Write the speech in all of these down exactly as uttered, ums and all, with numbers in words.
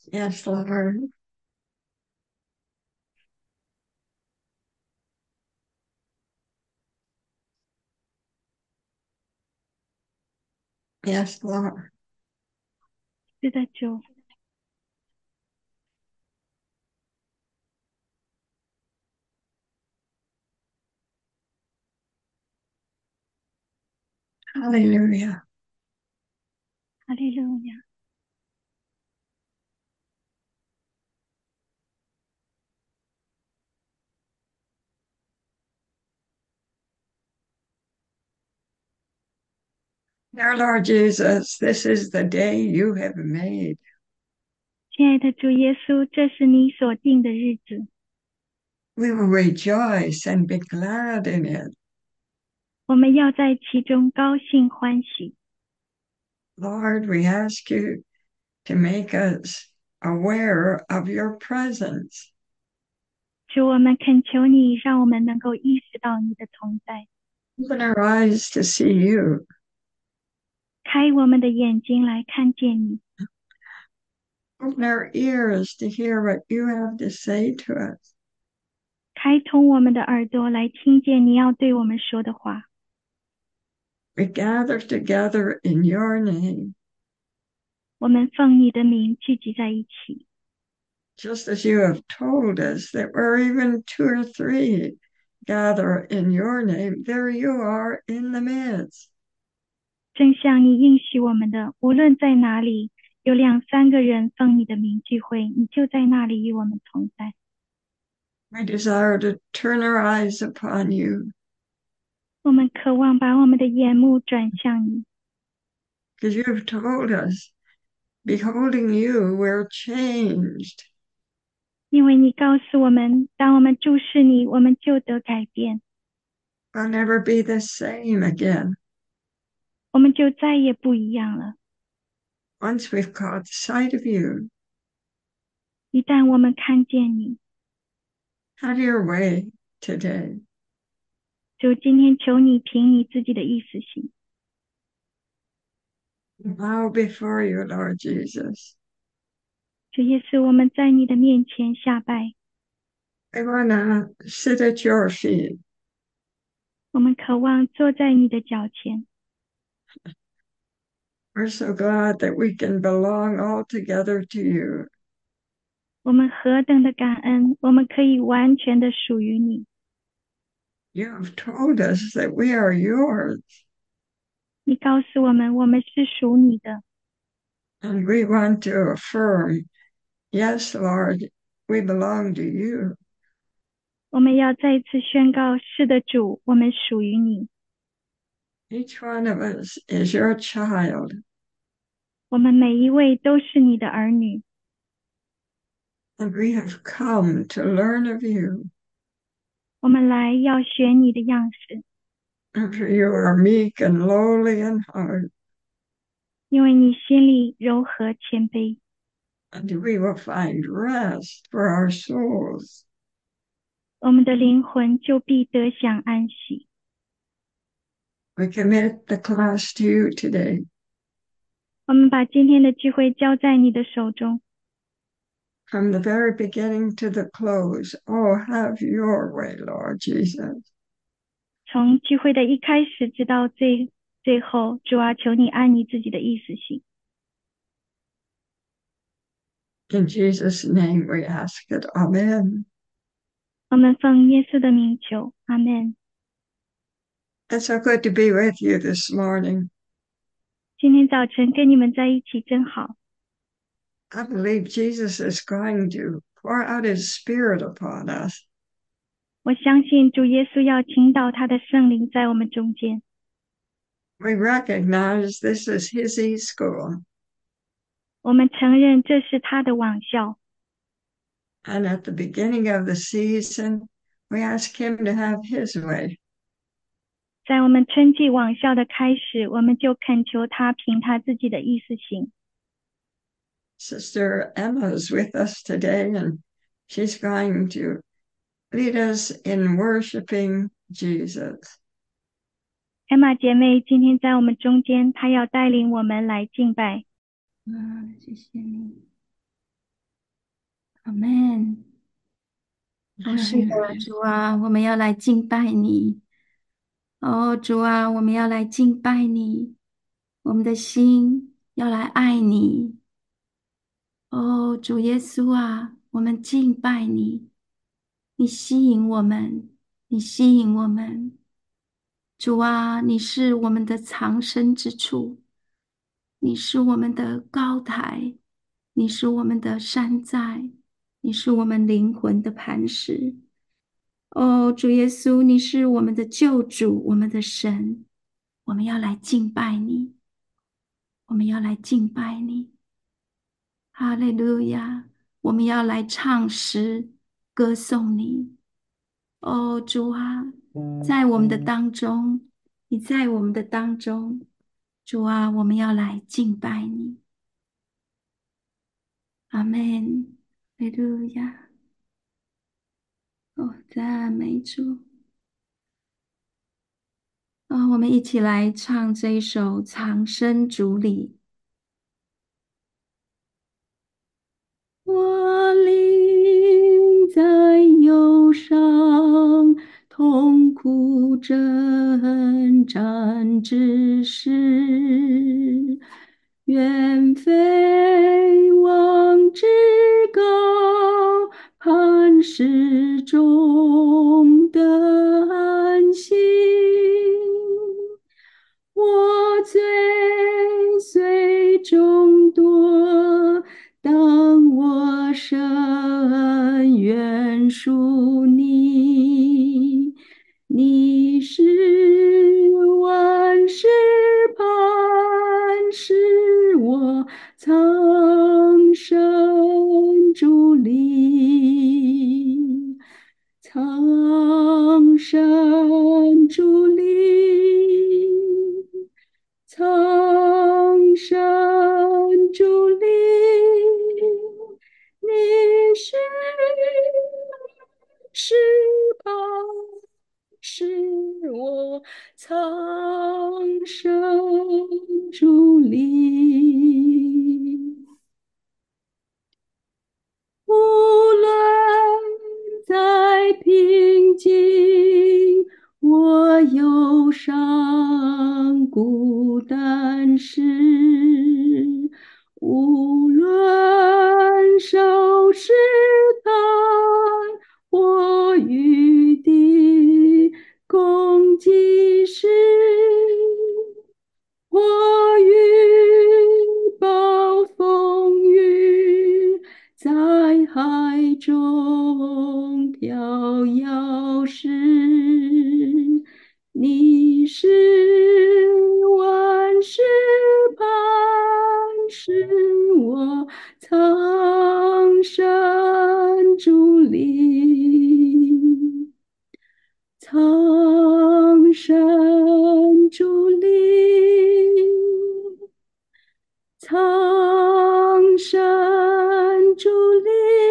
Yes, Lord. Yes, Lord. 是的，主， Hallelujah. 哈利路亚。 Dear Lord Jesus, this is the day you have made. 亲爱的主耶稣，这是你所定的日子， We will rejoice and be glad in it. 我们要在其中高兴欢喜。 Lord, we ask you to make us aware of your presence. 主，我们恳求你，让我们能够意识到你的同在， Open our eyes to see you. 开我们的眼睛来看见你， Open our ears to hear what you have to say to us. 开通我们的耳朵来听见你要对我们说的话。 We gather together in your name, 我们奉你的名聚集在一起， just as you have told us that where even two or three gather in your name, there you are in the midst. 正像你应许我们的，无论在哪里，有两三个人奉你的名聚会，你就在那里与我们同在。 We desire to turn our eyes upon you 我们渴望把我们的眼目转向你， because you have told us, beholding you, we're changed. 因为你告诉我们，当我们注视你，我们就得改变， We'll never be the same again. 我们就再也不一样了。 Once we've caught sight of you, 一旦我们看见你， have your way today. 就今天求你凭你自己的意思行。 We bow before you, Lord Jesus. 主耶稣，我们在你的面前下拜， We want to sit at your feet. 我们渴望坐在你的脚前。 We're so glad that we can belong altogether to you. 我们何等的感恩，我们可以完全的属于你。 You have told us that we are yours, 你告诉我们，我们是属你的， and we want to affirm, yes, Lord, we belong to you. 我们要再次宣告，是的，主，我们属于你。 Each one of us is your child, 我们每一位都是你的儿女， and we have come to learn of you. 我们来要学你的样式， For you are meek and lowly in heart, 因为你心里柔和谦卑， and we will find rest for our souls. 我们的灵魂就必得享安息。 We commit the class to you today. 我们把今天的聚会交在你的手中， From the very beginning to the close, oh, have your way, Lord Jesus. 从聚会的一开始直到最最后，主啊，求你按你自己的意思行。 In Jesus' name we ask it. Amen. 我们奉耶稣的名求，阿门。 It's so good to be with you this morning. 今天早晨跟你们在一起真好， I believe Jesus is going to pour out his spirit upon us. 我相信主耶稣要倾倒他的圣灵在我们中间。 We recognize this is his e-school. 我们承认这是他的网校， And at the beginning of the season, we ask him to have his way. 在我们春季网校的开始，我们就恳求他凭他自己的意思行。 Sister Emma is with us today, and she's going to lead us in worshiping Jesus. 艾玛姐妹今天在我们中间，她要带领我们来敬拜。 啊，谢谢你。 阿门。哦，是的，主啊，我们要来敬拜你。哦，主啊，我们要来敬拜你，我们的心要来爱你。哦，主耶稣啊，我们敬拜你，你吸引我们，你吸引我们。主啊，你是我们的藏身之处，你是我们的高台，你是我们的山寨，你是我们灵魂的磐石。哦，主耶稣，你是我们的救主，我们的神，我们要来敬拜你，我们要来敬拜你。哈利路亚！我们要来唱诗，歌颂你。哦，主啊，在我们的当中，你在我们的当中，主啊，我们要来敬拜你。阿门，哈利路亚！哦，赞美主。啊、我们一起来唱这一首《藏身主里》。我灵在忧伤、痛苦挣扎之时，愿飞往至高磐石中的安息。我追随众多，当我深愿属你，你是万事磐石，我藏身主里，藏身主里。苍山竹林，你是翅膀，是我藏身竹林。无论再平静，我忧伤孤单时，无论受试探或与敌攻击时，我遇暴风雨，在海中飘摇时，你是万事磐石，我藏身主里。苍山竹林，苍山竹林，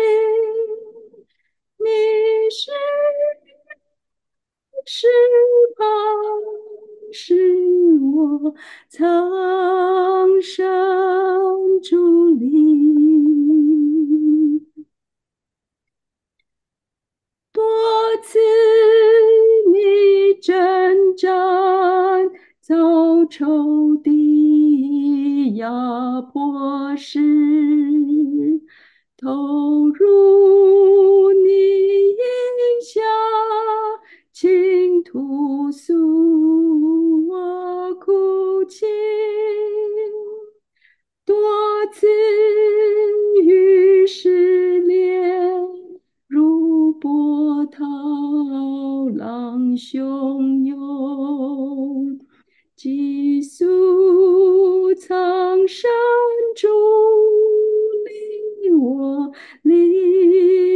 你是翅膀，是我藏身竹林。多次你征战，遭仇敌压迫时，投入你荫下，倾吐诉我苦情。多次与失恋，如波涛浪汹涌，寄宿苍山竹林，我灵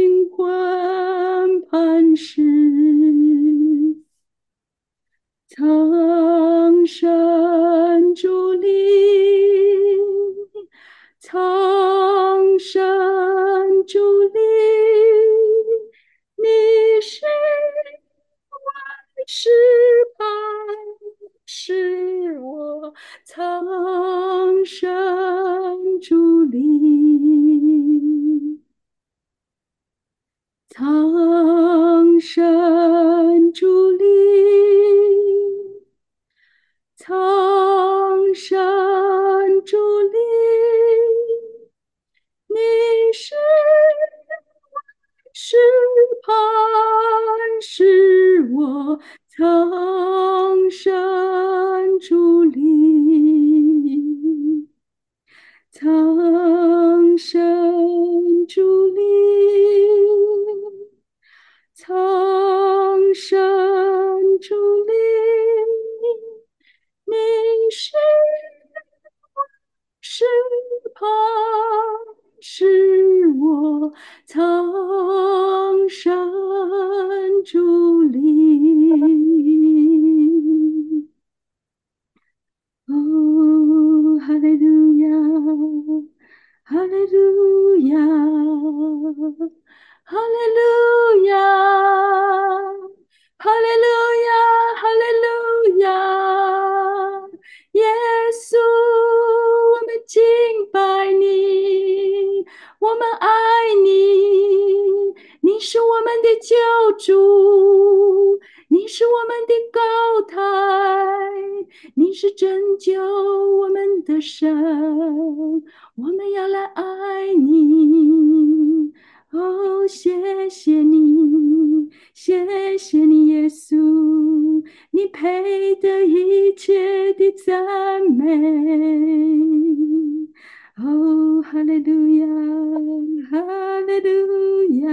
山竹林，苍山竹林，你是是磐石我苍山竹林，苍山竹林，苍山竹林，你是是磐石我苍山竹林。哦，哈利路亚，哈利路亚，哈利路亚，哈利路亚，哈利路亚，耶稣，我们敬拜你，我们爱你，你是我们的救主，你是我们的高台，你是拯救我们的神，我们要来爱你。哦，谢谢你，谢谢你，耶稣，你配得一切的赞美。哦，哈利路亚，哈利路亚，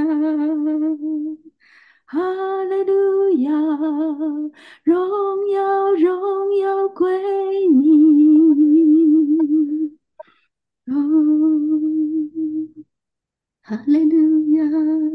哈利路亚，荣耀荣耀归你。哦，哈利路亚，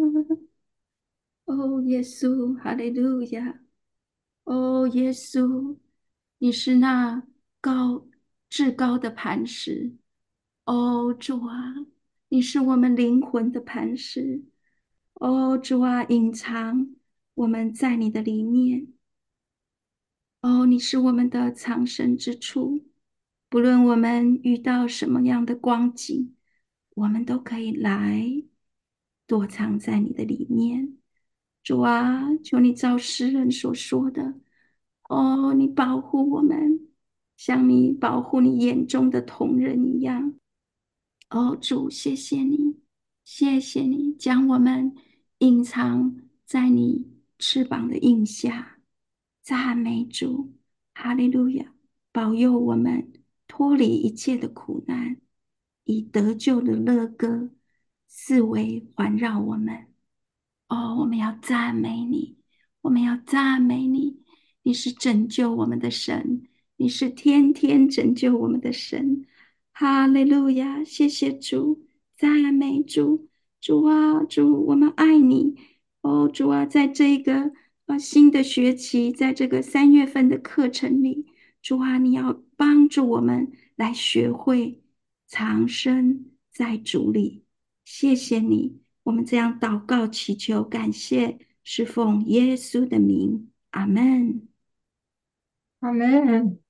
哦，耶稣，哈利路亚，哦，耶稣，你是那高至高的磐石。哦，主啊，你是我们灵魂的磐石。哦，主啊，隐藏我们在你的里面。哦，你是我们的藏身之处，不论我们遇到什么样的光景，我们都可以来躲藏在你的里面。主啊，求你照诗人所说的，哦，你保护我们，像你保护你眼中的瞳人一样。哦，主，谢谢你，谢谢你将我们隐藏在你翅膀的印下。赞美主，哈利路亚！保佑我们脱离一切的苦难，以得救的乐歌四围环绕我们。哦，我们要赞美你，我们要赞美你，你是拯救我们的神，你是天天拯救我们的神。哈利路亚！谢谢主，赞美主，主啊，主，我们爱你。哦，主啊，在这个呃新的学期，在这个三月份的课程里，主啊，你要帮助我们来学会藏身在主里。谢谢你，我们这样祷告祈求，感谢，是奉耶稣的名，阿门。 Amen.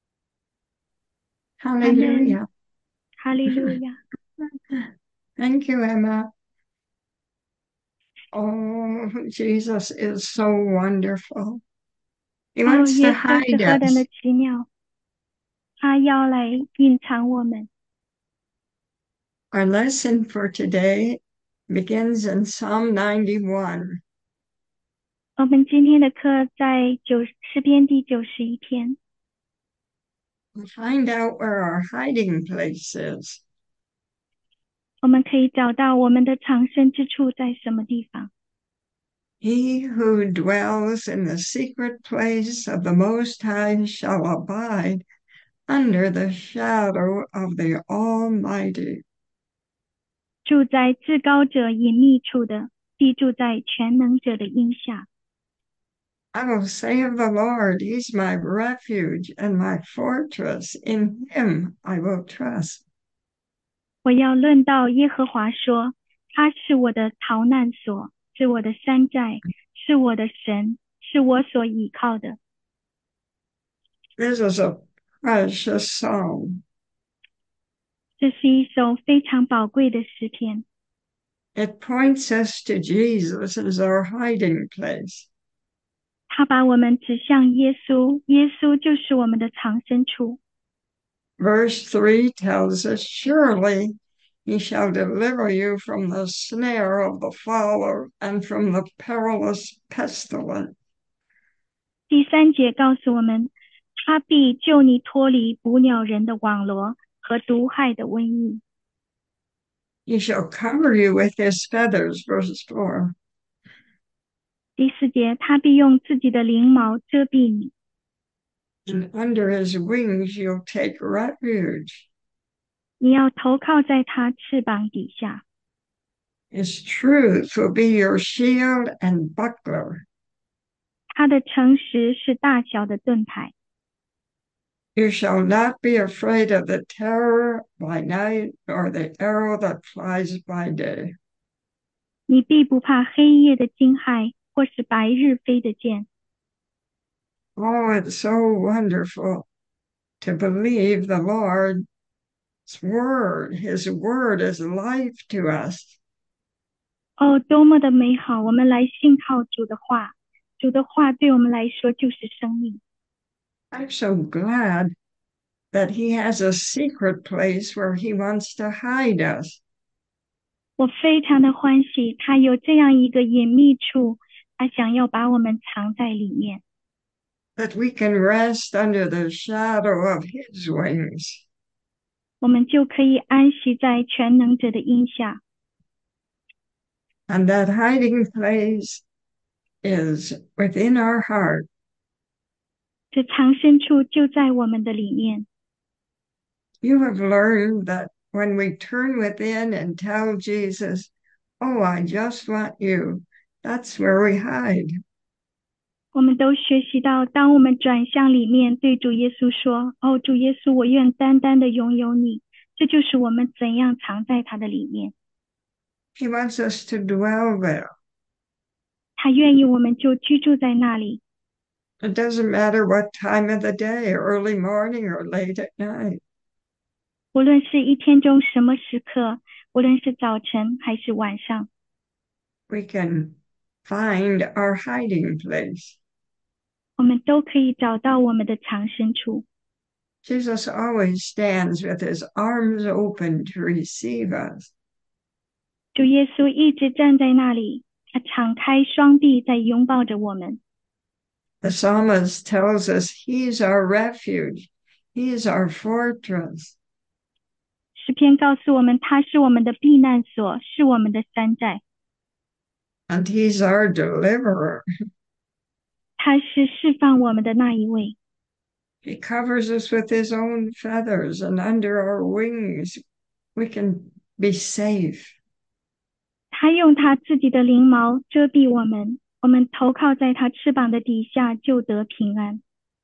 阿门， Hallelujah. 哈利路亚。 Thank you, Emma. Oh, Jesus is so wonderful. He 哦， wants to 耶稣是 hide 何等的 us. 奇妙，他要来隐藏我们。 Our lesson for today begins in Psalm ninety-one. 我们今天的课在九诗篇第九十一篇， We'll find out where our hiding place is. 我们可以找到我们的藏身之处在什么地方。 He who dwells in the secret place of the Most High shall abide under the shadow of the Almighty. 住在至高者隐秘处的，必住在全能者的荫下。 I will say of the Lord, He's my refuge and my fortress. In Him I will trust. 我要论到耶和华说，他是我的逃难所，是我的山寨，是我的神，是我所倚靠的。 This is a precious psalm. 这是一首非常宝贵的诗篇。 It points us to Jesus as our hiding place. 它把我们指向耶稣，耶稣就是我们的藏身处。 Verse three tells us, surely he shall deliver you from the snare of the fowler and from the perilous pestilence. 第三节告诉我们，他必救你脱离捕鸟人的网罗和毒害的瘟疫。 He shall cover you with his feathers, verse four. 第四节，他必用自己的翎毛遮蔽你。 And under his wings you'll take refuge. 你要投靠在他翅膀底下。 His truth will be your shield and buckler. 他的诚实是大小的盾牌。 You shall not be afraid of the terror by night, or the arrow that flies by day. 你必不怕黑夜的惊骇，或是白日飞的箭。 Oh, it's so wonderful to believe the Lord's word. His word is life to us. 哦，多么的美好！我们来信靠主的话，主的话对我们来说就是生命。 I'm so glad that he has a secret place where he wants to hide us. 我非常的欢喜，他有这样一个隐秘处，他想要把我们藏在里面。 That we can rest under the shadow of his wings. 我们就可以安息在全能者的荫下。 And that hiding place is within our heart. 这藏身处就在我们的里面。 You have learned that when we turn within and tell Jesus, oh, I just want you, that's where we hide. 我们都学习到，当我们转向里面，对主耶稣说：“哦，主耶稣，我愿单单的拥有你。”这就是我们怎样藏在他的里面。 He wants us to dwell there. 他愿意我们就居住在那里。 It doesn't matter what time of the day, early morning or late at night. 无论是一天中什么时刻，无论是早晨还是晚上， We can find our hiding place. 我们都可以找到我们的藏身处。 Jesus always stands with his arms open to receive us. 主耶稣一直站在那里，他敞开双臂在拥抱着我们。 The psalmist tells us he's our refuge. He's our fortress. 诗篇告诉我们，他是我们的避难所，是我们的山寨。 And he's our deliverer. 他是释放我们的那一位。 He covers us with his own feathers, and under our wings we can be safe. 他用他自己的翎毛遮蔽我们，我们投靠在他翅膀的底下，就得平安。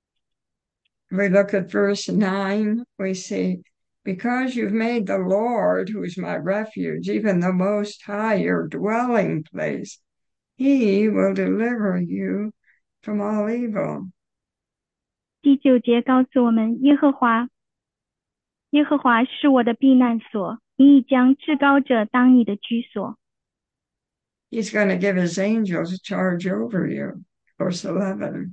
We look at verse nine, we see, because you've made the Lord, who is my refuge, even the Most High, your dwelling place, he will deliver you from all evil. 第九节告诉我们，耶和华，耶和华是我的避难所，你已将至高者当你的居所。 He's going to give his angels charge over you. Verse eleven.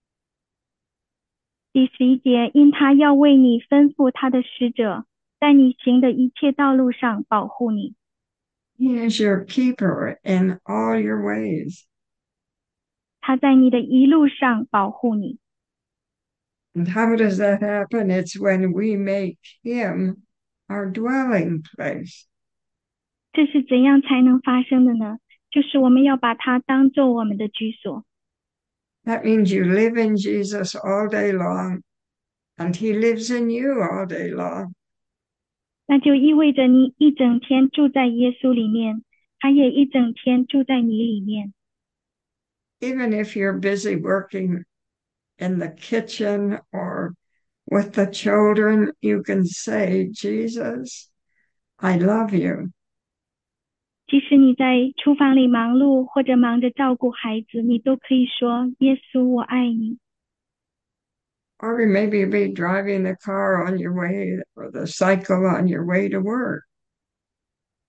第十一节，因他要为你吩咐他的使者，在你行的一切道路上保护你。 He is your keeper in all your ways. 他在你的一路上保护你。 And how does that happen? It's when we make him our dwelling place. 这是怎样才能发生的呢？就是我们要把它当做我们的居所。 That means you live in Jesus all day long, and he lives in you all day long. 那就意味着你一整天住在耶稣里面，他也一整天住在你里面。 Even if you're busy working in the kitchen or with the children, you can say, Jesus, I love you. 即使你在厨房里忙碌，或者忙着照顾孩子，你都可以说：“耶稣，我爱你。” Or maybe you'll be driving the car on your way or the cycle on your way to work.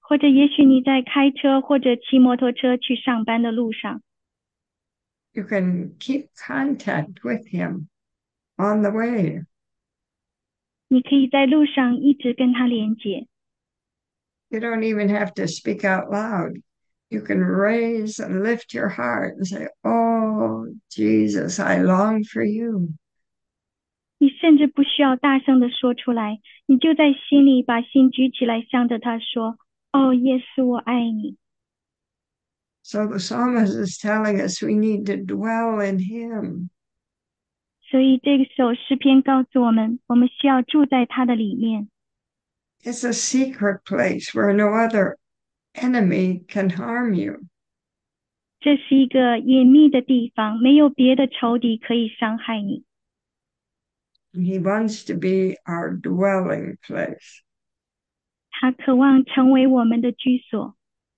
或者也许你在开车或者骑摩托车去上班的路上， You can keep contact with him on the way. 你可以在路上一直跟他连接。 You don't even have to speak out loud. You can raise and lift your heart and say, "Oh, Jesus, I long for you." 你甚至不需要大声的说出来，你就在心里把心举起来，向着他说：“哦，耶稣，我爱你。” So the psalmist is telling us we need to dwell in him. 所以这首诗篇告诉我们，我们需要住在他的里面。 It's a secret place where no other enemy can harm you. 这是一个隐秘的地方，没有别的仇敌可以伤害你。 He wants to be our dwelling place. 他渴望成为我们的居所。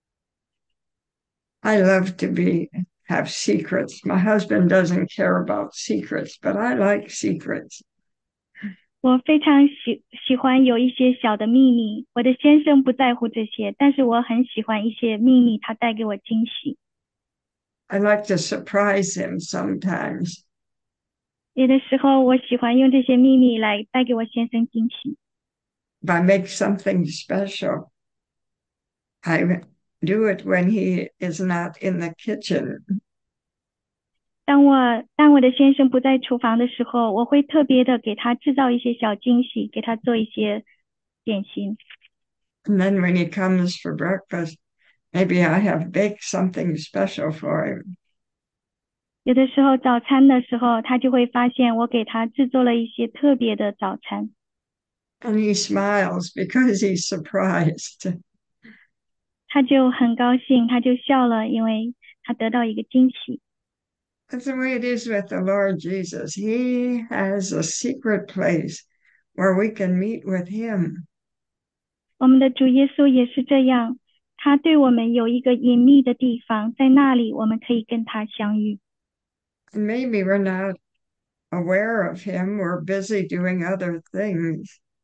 I love to be have secrets. My husband doesn't care about secrets, but I like secrets. 我非常喜喜欢有一些小的秘密，我的先生不在乎这些，但是我很喜欢一些秘密，他带给我惊喜。 I like to surprise him sometimes. 有的时候，我喜欢用这些秘密来带给我先生惊喜。 If I make something special, I do it when he is not in the kitchen. 当我当我的先生不在厨房的时候，我会特别的给他制造一些小惊喜，给他做一些点心。 And then when he comes for breakfast, maybe I have baked something special for him. 有的时候早餐的时候，他就会发现我给他制作了一些特别的早餐。 And he smiles because he's surprised. 他就很高兴，他就笑了，因为他得到一个惊喜。 That's the way it is with the Lord Jesus. He has a secret place where we can meet with him. 我们的主耶稣也是这样，他对我们有一个隐秘的地方，在那里我们可以跟他相遇。 And maybe we're not aware of him. We're busy doing other things.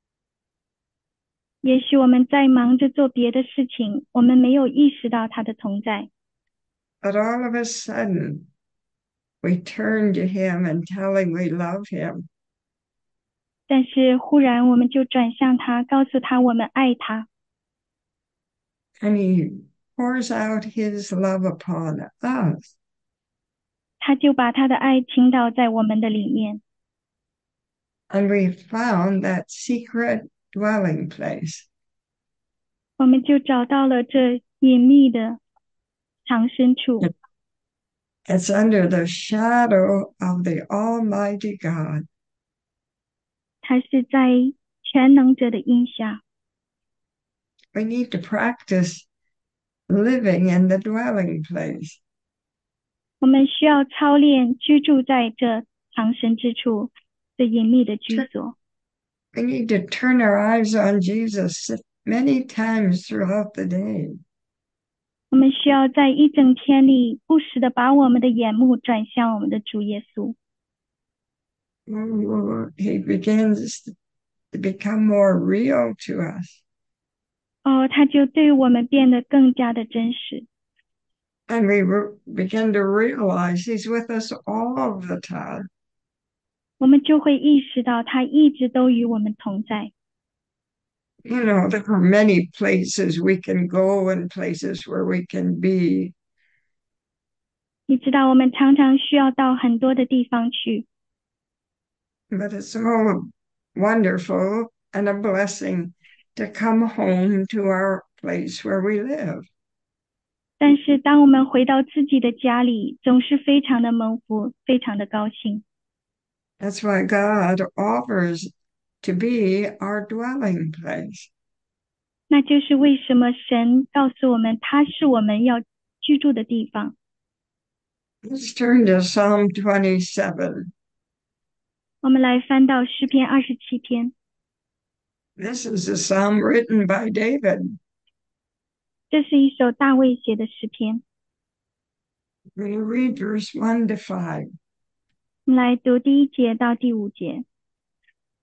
也许我们在忙着做别的事情，我们没有意识到他的同在。 But all of a sudden, we turn to him and tell him we love him. 但是忽然我们就转向他，告诉他我们爱他。 And he pours out his love upon us. 他就把他的爱倾倒在我们的里面。 And we found that secret dwelling place. 我们就找到了这隐秘的藏身处。 It's under the shadow of the Almighty God. 它是在全能者的荫下。 We need to practice living in the dwelling place. 我们需要操练居住在这藏身之处，这隐秘的居所。 We need to turn our eyes on Jesus many times throughout the day. 我们需要在一整天里不时的把我们的眼目转向我们的主耶稣。 Oh, he begins to become more real to us. 哦，他就对我们变得更加的真实。 And we re- begin to realize he's with us all of the time. 我们就会意识到他一直都与我们同在。 You know, there are many places we can go and places where we can be. 你知道，我们常常需要到很多的地方去， But it's so wonderful and a blessing to come home to our place where we live. 但是当我们回到自己的家里，总是非常的蒙福，非常的高兴。 That's why God offers to be our dwelling place. 那就是为什么神告诉我们，他是我们要居住的地方。 Let's turn to Psalm twenty-seven. 我们来翻到诗篇二十七篇， This is a psalm written by David. 这是一首大卫写的诗篇。 We're going to read verse one to five. 我们来读第一节到第五节。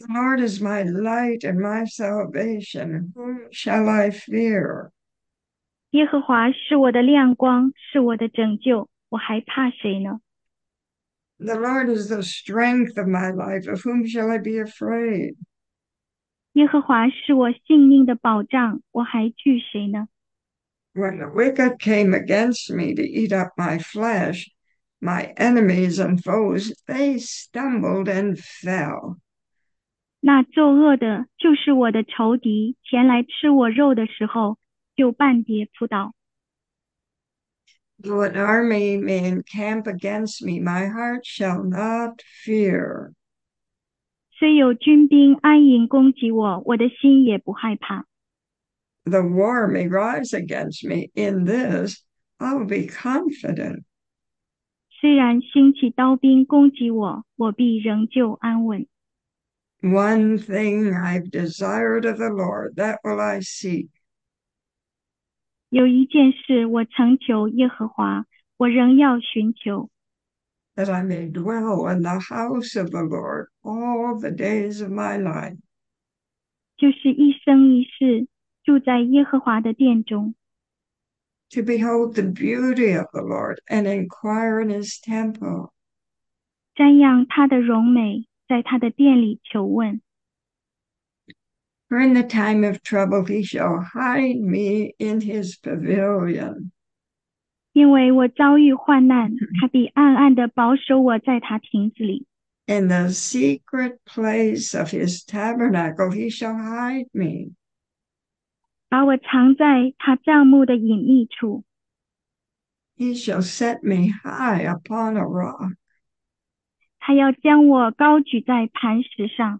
The Lord is my light and my salvation. Whom shall I fear? 耶和华是我的亮光，是我的拯救，我还怕谁呢？ The Lord is the strength of my life. Of whom shall I be afraid? 耶和华是我性命的保障，我还惧谁呢？ When the wicked came against me to eat up my flesh, my enemies and foes, they stumbled and fell. 那作恶的，就是我的仇敌，前来吃我肉的时候，就半跌扑倒。 Though an army may encamp against me, my heart shall not fear. 虽有军兵安营攻击我，我的心也不害怕。 The war may rise against me. In this, I'll be confident. 虽然兴起刀兵攻击我，我必仍旧安稳。 One thing I've desired of the Lord, that will I seek, 有一件事我曾求耶和华，我仍要寻求， that I may dwell in the house of the Lord all the days of my life, 就是一生一世住在耶和华的殿中， to behold the beauty of the Lord and inquire in his temple. 瞻仰他的荣美，在他的殿里求问。 For in the time of trouble he shall hide me in his pavilion. 因为我遭遇患难，他必暗暗地保守我在他亭子里。 In the secret place of his tabernacle he shall hide me. 把我藏在他帐幕的隐秘处， He shall set me high upon a rock. 他要将我高举在磐石上。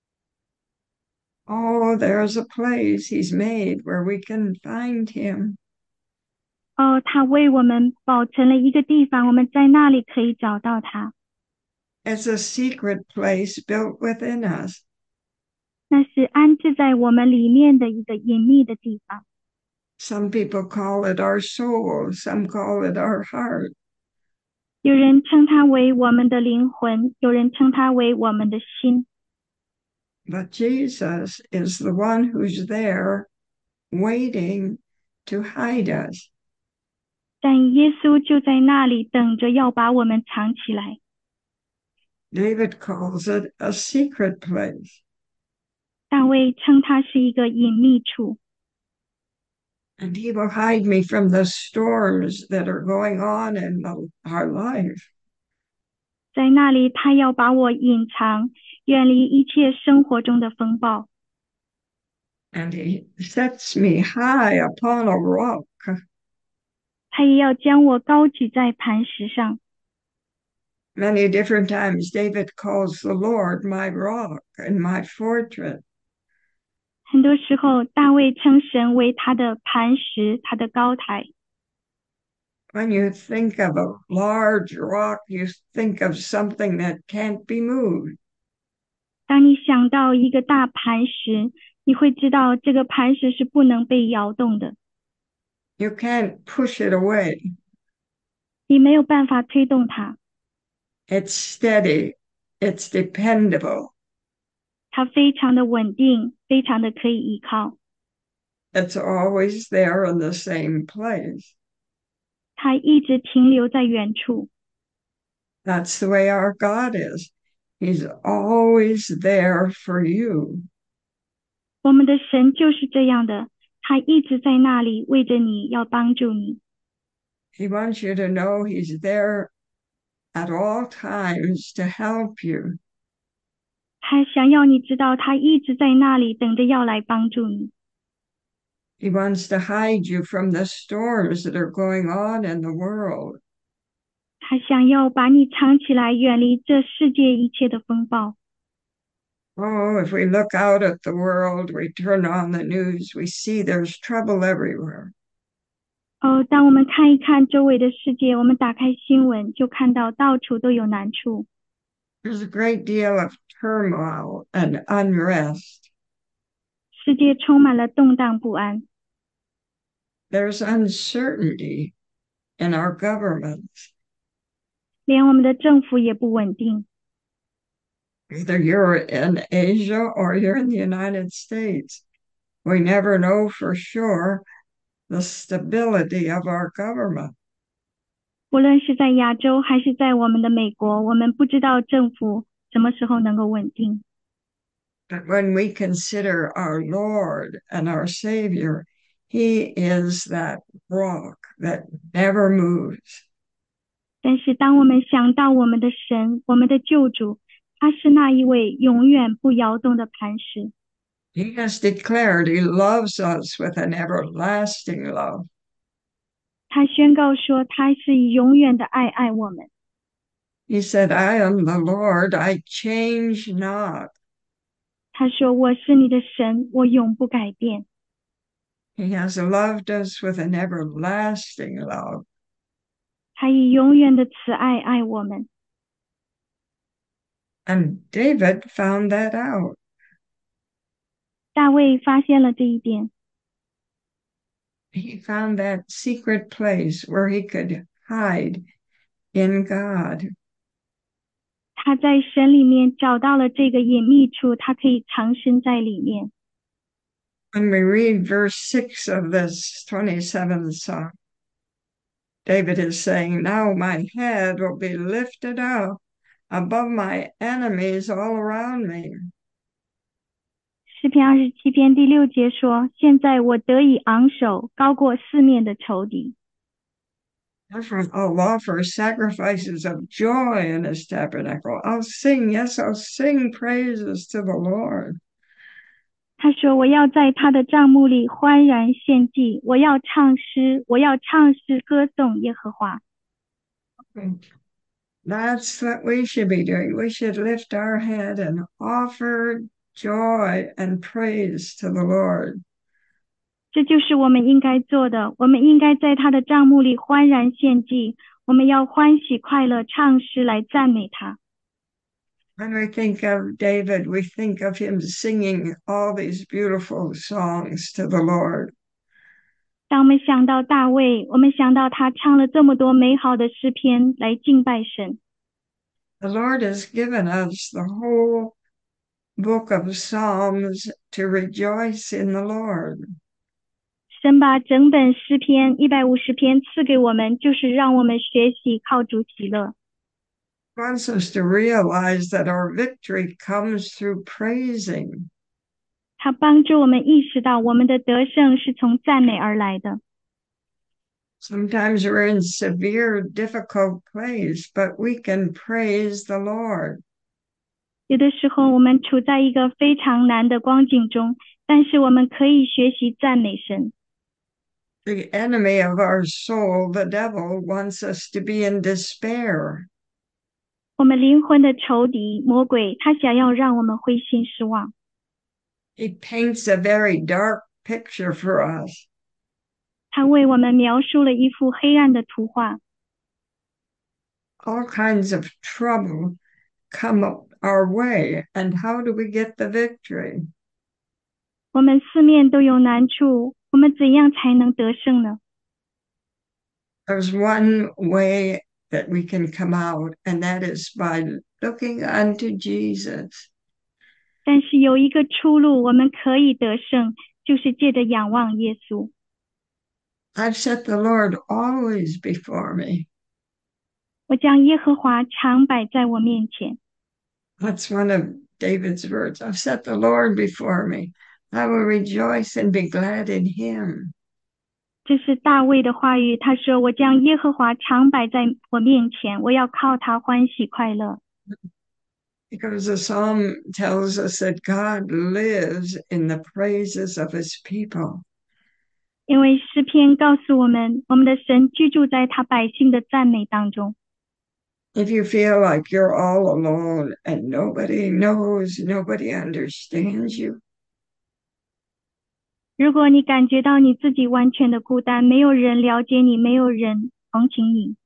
Oh, there's a place he's made where we can find him. 哦，他为我们保存了一个地方，我们在那里可以找到他。 It's a secret place built within us. 那是安置在我们里面的一个隐秘的地方。 Some people call it our soul, some call it our heart. 有人称它为我们的灵魂，有人称它为我们的心。 But Jesus is the one who's there waiting to hide us. 但耶稣就在那里等着要把我们藏起来。 David calls it a secret place. 大卫称它是一个隐秘处， And he will hide me from the storms that are going on in the, our life. 在那里他要把我隐藏，远离一切生活中的风暴。 And he sets me high upon a rock. 他也要将我高举在磐石上。 Many different times David calls the Lord my rock and my fortress. 很多时候，大卫称神为他的磐石，他的高台。 When you think of a large rock, you think of something that can't be moved. 当你想到一个大磐石，你会知道这个磐石是不能被摇动的， You can't push it away. 你没有办法推动它， It's steady. It's dependable. 它非常的稳定，非常的可以依靠， It's always there in the same place. 它一直停留在原处。 That's the way our God is. He's always there for you. 我们的神就是这样的，他一直在那里为着你，要帮助你。 He wants you to know he's there at all times to help you. 他想要你知道，他一直在那里等着要来帮助你。 He wants to hide you from the storms that are going on in the world. 他想要把你藏起来，远离这世界一切的风暴。 Oh, if we look out at the world, we turn on the news, we see there's trouble everywhere. 哦，当我们看一看周围的世界，我们打开新闻，就看到到处都有难处， There's a great deal of turmoil and unrest. 世界充满了动荡不安， There's uncertainty in our governments. 连我们的政府也不稳定。 Either you're in Asia or you're in the United States. We never know for sure the stability of our government. 无论是在亚洲还是在我们的美国，我们不知道政府什么时候能够稳定。 But when we consider our Lord and our Savior, He is that rock that never moves. 但是当我们想到我们的神，我们的救主，他是那一位永远不摇动的磐石。 He has declared He loves us with an everlasting love. 他宣告说，他是以永远的爱爱我们。 He said, I am the Lord, I change not. 他说，我是你的神，我永不改变。 He has loved us with an everlasting love. 他以永远的慈爱爱我们。 And David found that out. 大卫发现了这一点。 He found that secret place where he could hide in God. 他在神里面找到了这个隐秘处，他可以藏身在里面。 When we read verse six of this twenty-seventh Psalm, David is saying, now my head will be lifted up above my enemies all around me. 诗篇二十七篇第六节说，现在我得以昂首，高过四面的仇敌。 I'll offer sacrifices of joy in his tabernacle. I'll sing, yes, I'll sing praises to the Lord. 他说，我要在他的帐幕里欢然献祭，我要唱诗，我要唱诗歌颂耶和华。 That's what we should be doing. We should lift our head and offer joy and praise to the Lord. 这就是我们应该做的，我们应该在他的帐幕里欢然献祭，我们要欢喜快乐唱诗来赞美他。 When we think of David, we think of him singing all these beautiful songs to the Lord. 当我们想到大卫，我们想到他唱了这么多美好的诗篇来敬拜神。 The Lord has given us the whole book of Psalms to rejoice in the Lord. 神把整本诗篇一百五十篇赐给我们，就是让我们学习靠主喜乐。 He wants us to realize that our victory comes through praising. 他帮助我们意识到我们的得胜是从赞美而来的。 Sometimes we're in severe, difficult place, but we can praise the Lord. 有的时候我们处在一个非常难的光景中，但是我们可以学习赞美神。 The enemy of our soul, the devil, wants us to be in despair. 我们灵魂的仇敌魔鬼，他想要让我们灰心失望。 He paints a very dark picture for us. 他为我们描述了一幅黑暗的图画。 All kinds of trouble come up our way, and how do we get the victory? 我们四面都有难处，我们怎样才能得胜呢？ There's one way that we can come out, and that is by looking unto Jesus. 但是有一个出路，我们可以得胜，就是借着仰望耶稣。 I've set the Lord always before me. 我将耶和华常摆在我面前。 That's one of David's words. I've set the Lord before me. I will rejoice and be glad in him. 这是大卫的话语，他说：“我将耶和华常摆在我面前，我要靠他欢喜快乐。” Because the psalm tells us that God lives in the praises of his people. 因为诗篇告诉我们，我们的神居住在他百姓的赞美当中。 If you feel like you're all alone and nobody knows, nobody understands you, 如果你感觉到你自己完全的孤单，没有人了解你，没有人同情你，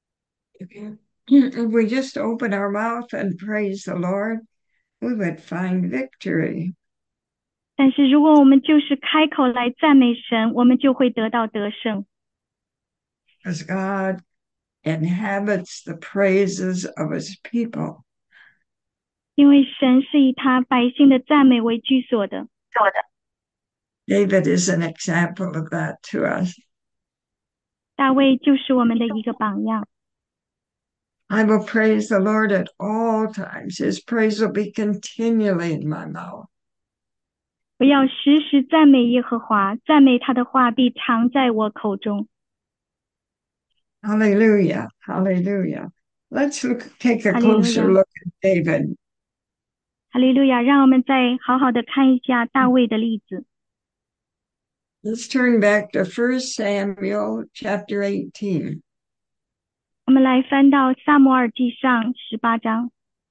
if we just open our mouth and praise the Lord, we would find victory. 但是如果我们就是开口来赞美神，我们就会得到得胜。 As God inhabits the praises of his people. 因为神是以他百姓的赞美为居所的。 David is an example of that to us. 大卫就是我们的一个榜样。 I will praise the Lord at all times. His praise will be continually in my mouth. 我要时时赞美耶和华，赞美他的话必常在我口中。 Hallelujah, hallelujah. Let's look, take a closer Hallelujah. look at David. 哈利路亚！让我们再好好的看一下大卫的例子。 Let's turn back to First Samuel chapter eighteen. 我们来翻到撒母耳记上十八章。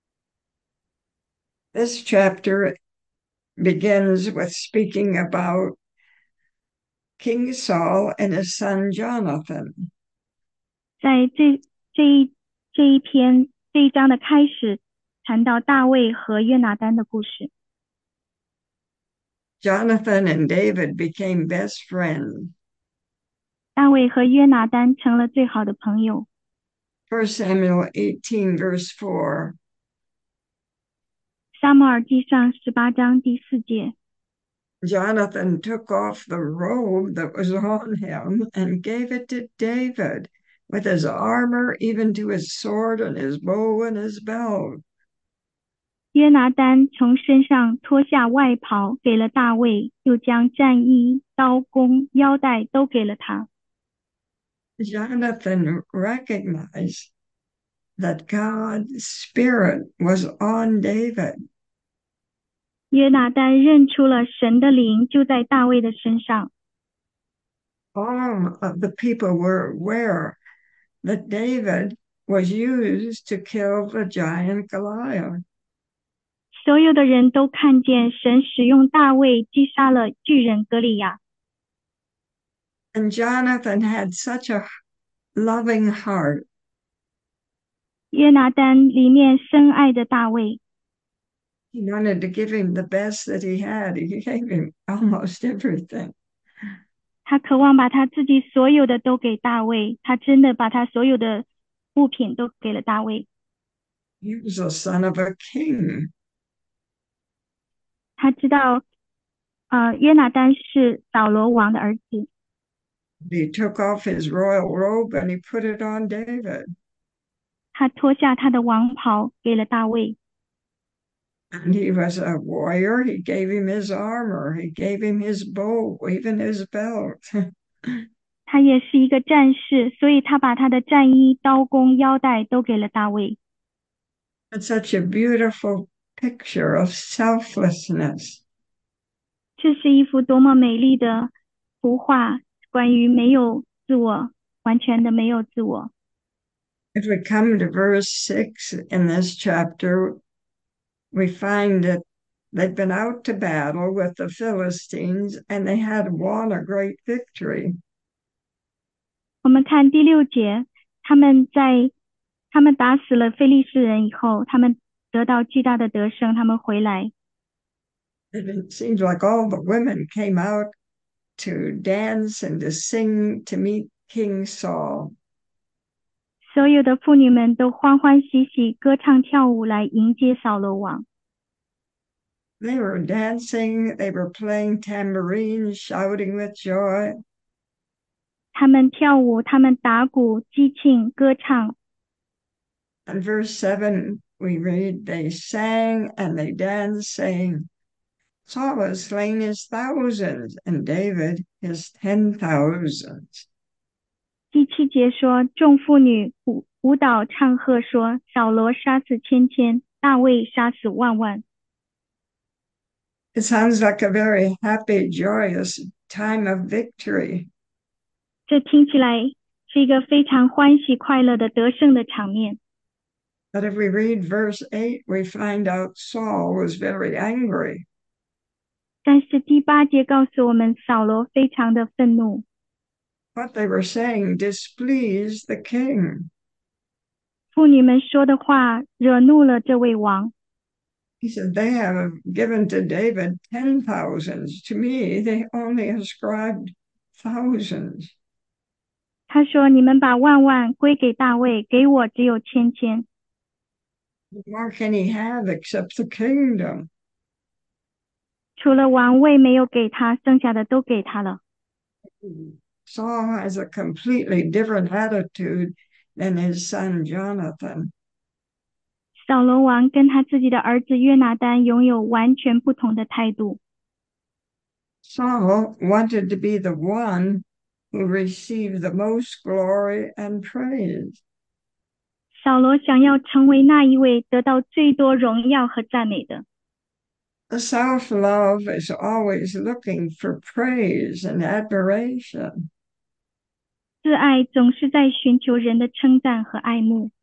This chapter begins with speaking about King Saul and his son Jonathan. 在这这一这一篇这一章的开始，谈到大卫和约拿单的故事。 Jonathan and David became best friends. 大卫和约拿单成了最好的朋友。 First Samuel eighteen, verse four. 撒母耳记上十八章第四节。 Jonathan took off the robe that was on him and gave it to David, with his armor, even to his sword and his bow and his belt. 约拿单从身上脱下外袍给了大卫，又将战衣、刀弓、腰带都给了他。 Jonathan recognized that God's Spirit was on David. 约拿单认出了神的灵就在大卫的身上。 All of the people were aware that David was used to kill the giant Goliath. 所有的人都看见神使用大卫击杀了巨人歌利亚。 And Jonathan had such a loving heart. 约拿单里面深爱的大卫， He wanted to give him the best that he had. He gave him almost everything. 他渴望把他自己所有的都给大卫，他真的把他所有的物品都给了大卫。 He was the son of a king. 他知道，呃，约拿单是扫罗王的儿子。 He took off his royal robe and he put it on David. 他脱下他的王袍给了大卫。 And he was a warrior. He gave him his armor. He gave him his bow, even his belt. 他也是一个战士，所以他把他的战衣、刀弓、腰带都给了大卫。 It's such a beautiful picture of selflessness. 这是一幅多么美丽的图画，关于没有自我，完全的没有自我。 If we come to verse six in this chapter, we find that they've been out to battle with the Philistines and they had won a great victory. 我们看第六节，他们在他们打死了非利士人以后，他们得到巨大的得胜，他们回来。 It seems like all the women came out to dance and to sing to meet King Saul. 所有的妇女们都欢欢喜喜歌唱跳舞来迎接扫罗王。 They were dancing, they were playing tambourines, shouting with joy. 他们跳舞，他们打鼓、击磬、歌唱。 In verse seven, we read, they sang and they danced, saying, Saul has slain his thousands, and David his ten thousands. 第七节说，众妇女舞舞蹈唱和说，扫罗杀死千千，大卫杀死万万。 It sounds like a very happy, joyous time of victory. 这听起来是一个非常欢喜快乐的得胜的场面。 But if we read verse eight, we find out Saul was very angry. 但是第八节告诉我们，扫罗非常的愤怒。 What they were saying displeased the king. 妇女们说的话惹怒了这位王。 He said, they have given to David ten thousands. To me, they only ascribed thousands. 他说：“你们把万万归给大卫，给我只有千千。” What more can he have except the kingdom? 除了王位没有给他，剩下的都给他了。 Saul has a completely different attitude than his son Jonathan. 扫罗王跟他自己的儿子约拿单拥有完全不同的态度。 Saul wanted to be the one who received the most glory and praise. 扫罗想要成为那一位得到最多荣耀和赞美的。 The self-love is always looking for praise and admiration. 自爱总是在寻求人的称赞和爱慕。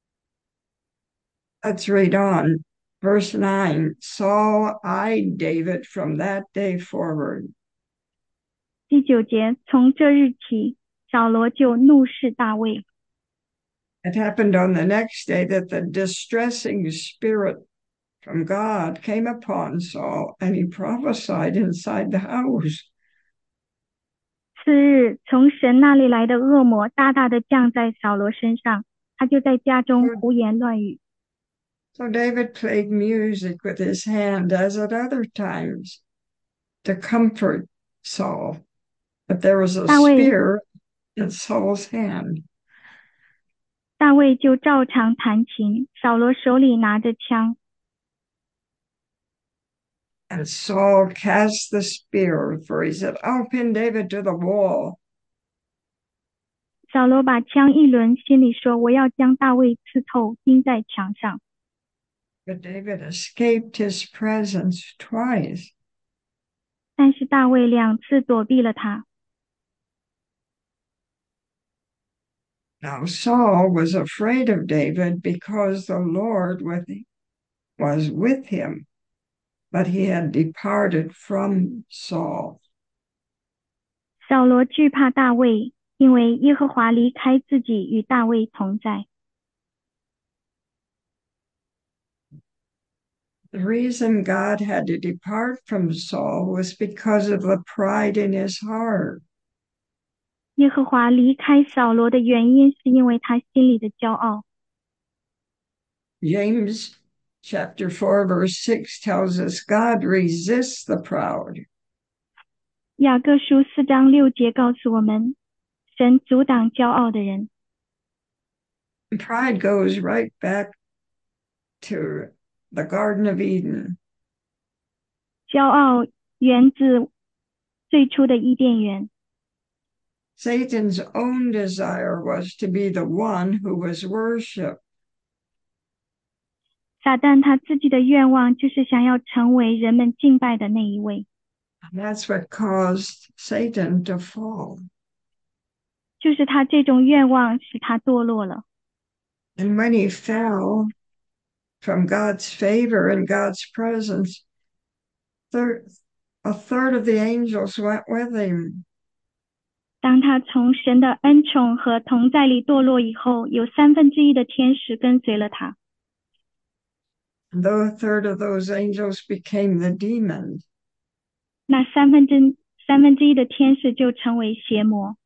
Let's read on. Verse nine, Saul eyed David from that day forward. 第九节，从这日起，扫罗就怒视大卫。 It happened on the next day that the distressing spirit from God came upon Saul, and he prophesied inside the house. 次日，从神那里来的恶魔大大的降在扫罗身上，他就在家中胡言乱语。 So David played music with his hand as at other times to comfort Saul. But there was a 大卫 spear in Saul's hand. 大卫就照常弹琴，扫罗手里拿着枪。 And Saul cast the spear, for he said, I'll pin David to the wall. 扫罗把枪一抡，心里说：“我要将大卫刺透，钉在墙上。” But David escaped his presence twice. 但是大卫两次躲避了他。 Now Saul was afraid of David because the Lord was with him, but he had departed from Saul. 扫罗惧怕大卫，因为耶和华离开自己，与大卫同在。 The reason God had to depart from Saul was because of the pride in his heart. 耶和华离开扫罗的原因是因为他心里的骄傲。 James chapter four verse six tells us God resists the proud. 雅各书四章六节告诉我们，神阻挡骄傲的人。 Pride goes right back to the Garden of Eden. 骄傲源自最初的伊甸园。 Satan's own desire was to be the one who was worshipped. 撒旦他自己的愿望就是想要成为人们敬拜的那一位。 And that's what caused Satan to fall. 就是他这种愿望使他堕落了。 And when he fell from God's favor and God's presence, a third of the angels went with him. 当他从神的恩宠和同在里堕落以后，有三分之一的天使跟随了他。 And a third of those angels became the demons. 那三分之三分之一的天使就成为邪魔。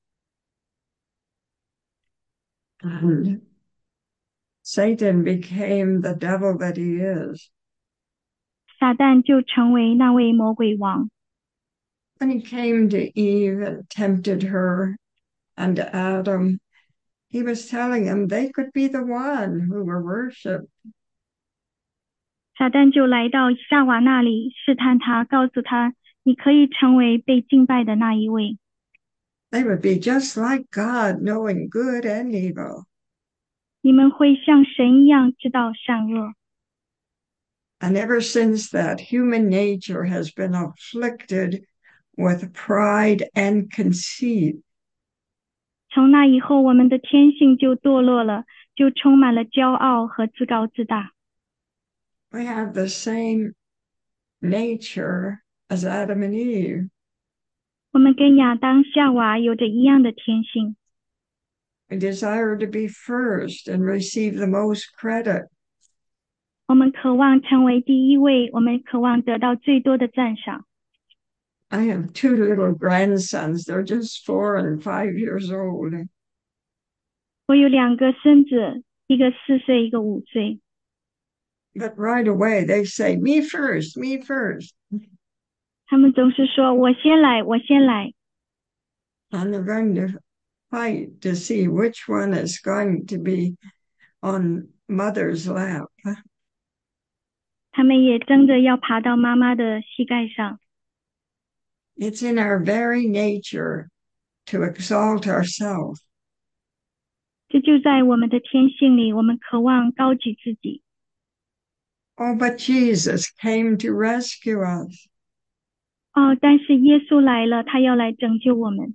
And Satan became the devil that he is. 撒旦就成为那位魔鬼王。 When he came to Eve and tempted her and to Adam, he was telling them they could be the one who were worshipped. 撒旦就来到夏娃那里试探他，告诉他，你可以成为被敬拜的那一位。 They would be just like God, knowing good and evil. 你们会像神一样知道善恶。 And ever since that, human nature has been afflicted with pride and conceit. 从那以后，我们的天性就堕落了，就充满了骄傲和自高自大。 We have the same nature as Adam and Eve. 我们跟亚当、夏娃有着一样的天性。 We desire to be first and receive the most credit. 我们渴望成为第一位，我们渴望得到最多的赞赏。 I have two little grandsons. They're just four and five years old. 我有两个孙子，一个四岁，一个五岁。 But right away they say, me first, me first. 他们总是说我先来，我先来。 And they're going to fight to see which one is going to be on mother's lap. 他们也争着要爬到妈妈的膝盖上。 It's in our very nature to exalt ourselves. 这就在我们的天性里，我们渴望高举自己。 Oh, but Jesus came to rescue us. 哦，但是耶稣来了，他要来拯救我们。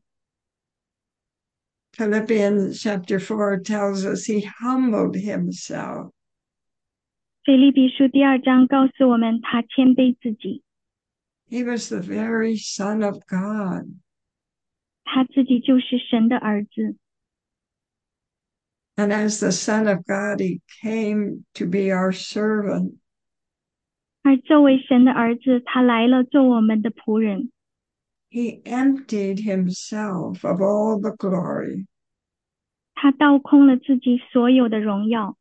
Philippians chapter four tells us he humbled himself. 腓立比书第二章告诉我们，他谦卑自己， He was the very Son of God. 他自己就是神的儿子。 And as the Son of God, he came to be our servant. 而作为神的儿子，他来了做我们的仆人。 He emptied himself of all the glory. 他倒空了自己所有的荣耀。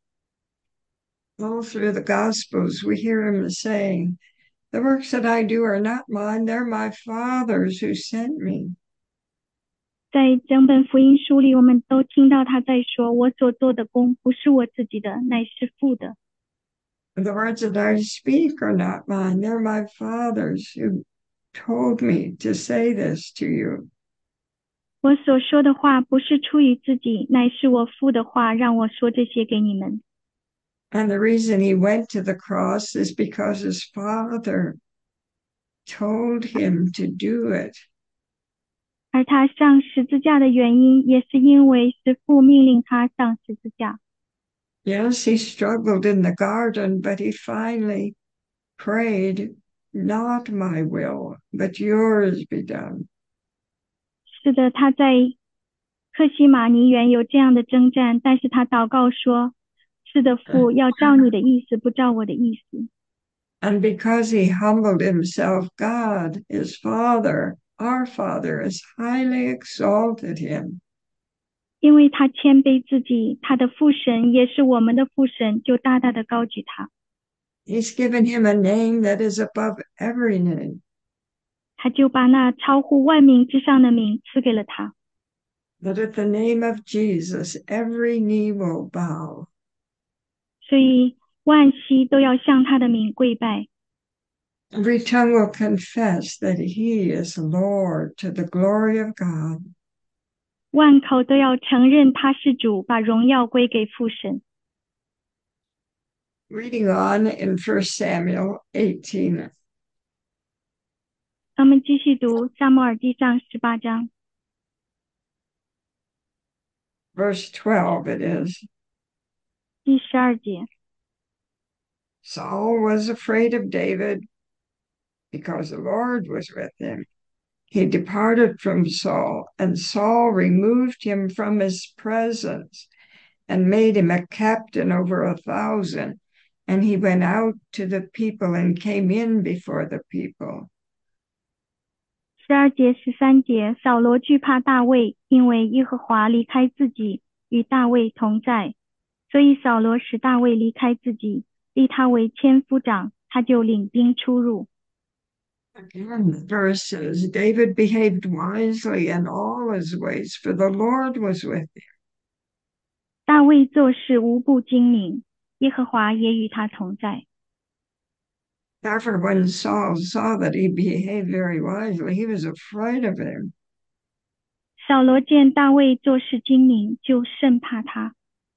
All through the Gospels, we hear him saying, the works that I do are not mine, they're my Father's who sent me. 在整本福音书里，我们都听到他在说：“我所做的工不是我自己的，乃是父的。” The words that I speak are not mine, they're my Father's who told me to say this to you. 我所说的话不是出于自己，乃是我父的话，让我说这些给你们。 And the reason he went to the cross is because his Father told him to do it. 而他上十字架的原因，也是因为是父命令他上十字架。 Yes, he struggled in the garden, but he finally prayed, not my will, but yours be done. 是的，他在克西马尼园有这样的征战，但是他祷告说：“是的，父，要照你的意思，不照我的意思。” And because he humbled himself, God, his Father, our Father, has highly exalted him. 因为他谦卑自己，他的父神也是我们的父神，就大大的高举他。 He's given him a name that is above every name. 他就把那超乎万名之上的名赐给了他。 That at the name of Jesus, every knee will bow. 所以万膝都要向他的名跪拜， Every tongue will confess that he is Lord to the glory of God. 万口都要承认他是主，把荣耀归给父神。 Reading on in First Samuel eighteen. 我们继续读撒母耳记上十八章 Verse twelve it is. 第十二节。 Saul was afraid of David because the Lord was with him. He departed from Saul, and Saul removed him from his presence and made him a captain over a thousand. And he went out to the people and came in before the people. 十二节、十三节，扫罗惧怕大卫，因为耶和华离开自己，与大卫同在，所以扫罗使大卫离开自己，立他为千夫长，他就领兵出入。 Again, the verse says, David behaved wisely in all his ways, for the Lord was with him. 大卫做事无不精明，耶和华也与他同在。 Therefore, when Saul saw that he behaved very wisely, he was afraid of him. 扫罗见大卫做事精明，就甚怕他。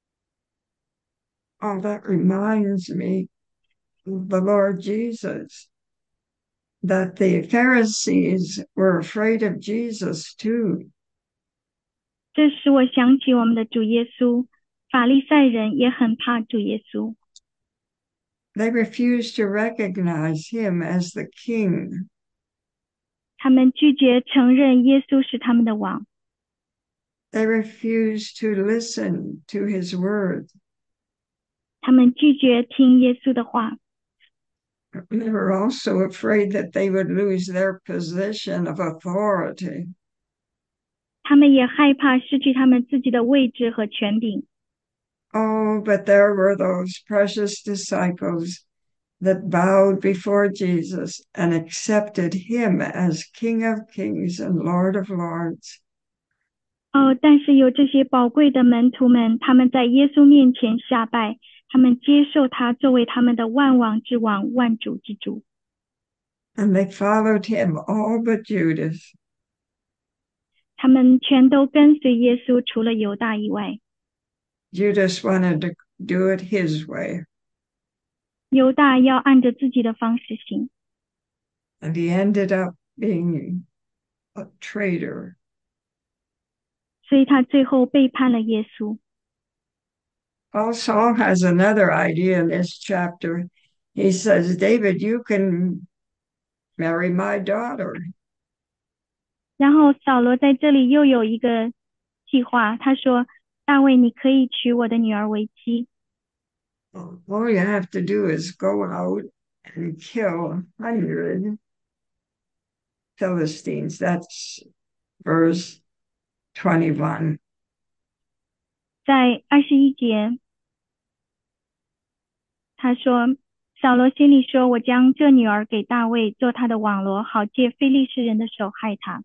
Oh, that reminds me of the Lord Jesus, that the Pharisees were afraid of Jesus too. 这使我想起我们的主耶稣，法利赛人也很怕主耶稣。 They refused to recognize him as the king. 他们拒绝承认耶稣是他们的王， They refused to listen to his word. 他们拒绝听耶稣的话。 They were also afraid that they would lose their position of authority. 他们也害怕失去他们自己的位置和权柄。 Oh, but there were those precious disciples that bowed before Jesus and accepted him as King of Kings and Lord of Lords. 哦，但是有这些宝贵的门徒们，他们在耶稣面前下拜，他们接受他作为他们的万王之王、万主之主。 And they followed him, all but Judas. 他们全都跟随耶稣，除了犹大以外。 Judas wanted to do it his way. 犹大要按着自己的方式行。 And he ended up being a traitor. 所以他最后背叛了耶稣。 Paul Saul has another idea in this chapter. He says, David, you can marry my daughter. 然后扫罗在这里又有一个计划，他说：“大卫，你可以娶我的女儿为妻。” All you have to do is go out and kill a hundred Philistines. That's verse twenty-one. 在二十一节，他说：“扫罗心里说，我将这女儿给大卫做他的网罗，好借非利士人的手害他。”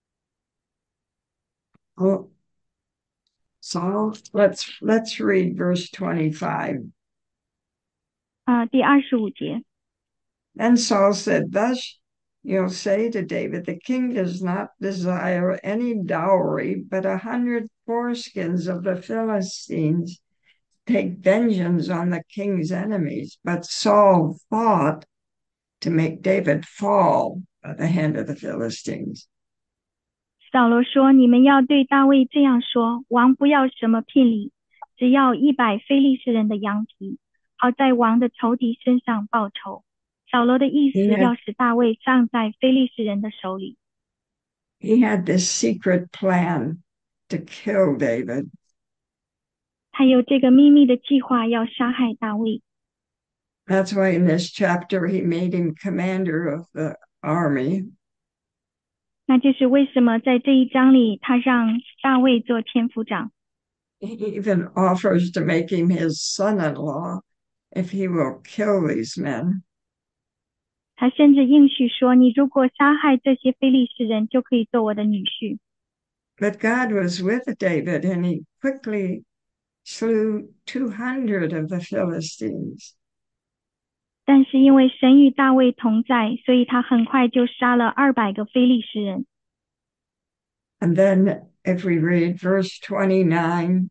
Oh, so let's let's read verse twenty-five. 啊、呃，第二十五节。 Then Saul said, "Thus you'll say to David, the king does not desire any dowry, but a hundred foreskins of the Philistines. Take vengeance on the king's enemies." But Saul fought to make David fall by the hand of the Philistines. 扫罗说：“你们要对大卫这样说，王不要什么聘礼，只要一百非利士人的羊皮，好在王的仇敌身上报仇。”扫罗的意思要使大卫丧在非利士人的手里。 He had this secret plan to kill David. 他有这个秘密的计划要杀害大卫。 That's why in this chapter he made him commander of the army. 那就是为什么在这一章里，他让大卫做千夫长。 He even offers to make him his son-in-law if he will kill these men. 他甚至应许说：“你如果杀害这些非利士人，就可以做我的女婿。” But God was with David, and he quickly slew two hundred of the Philistines. 但是因为神与大卫同在，所以他很快就杀了二百个非利士人。 And then if we read verse twenty-nine,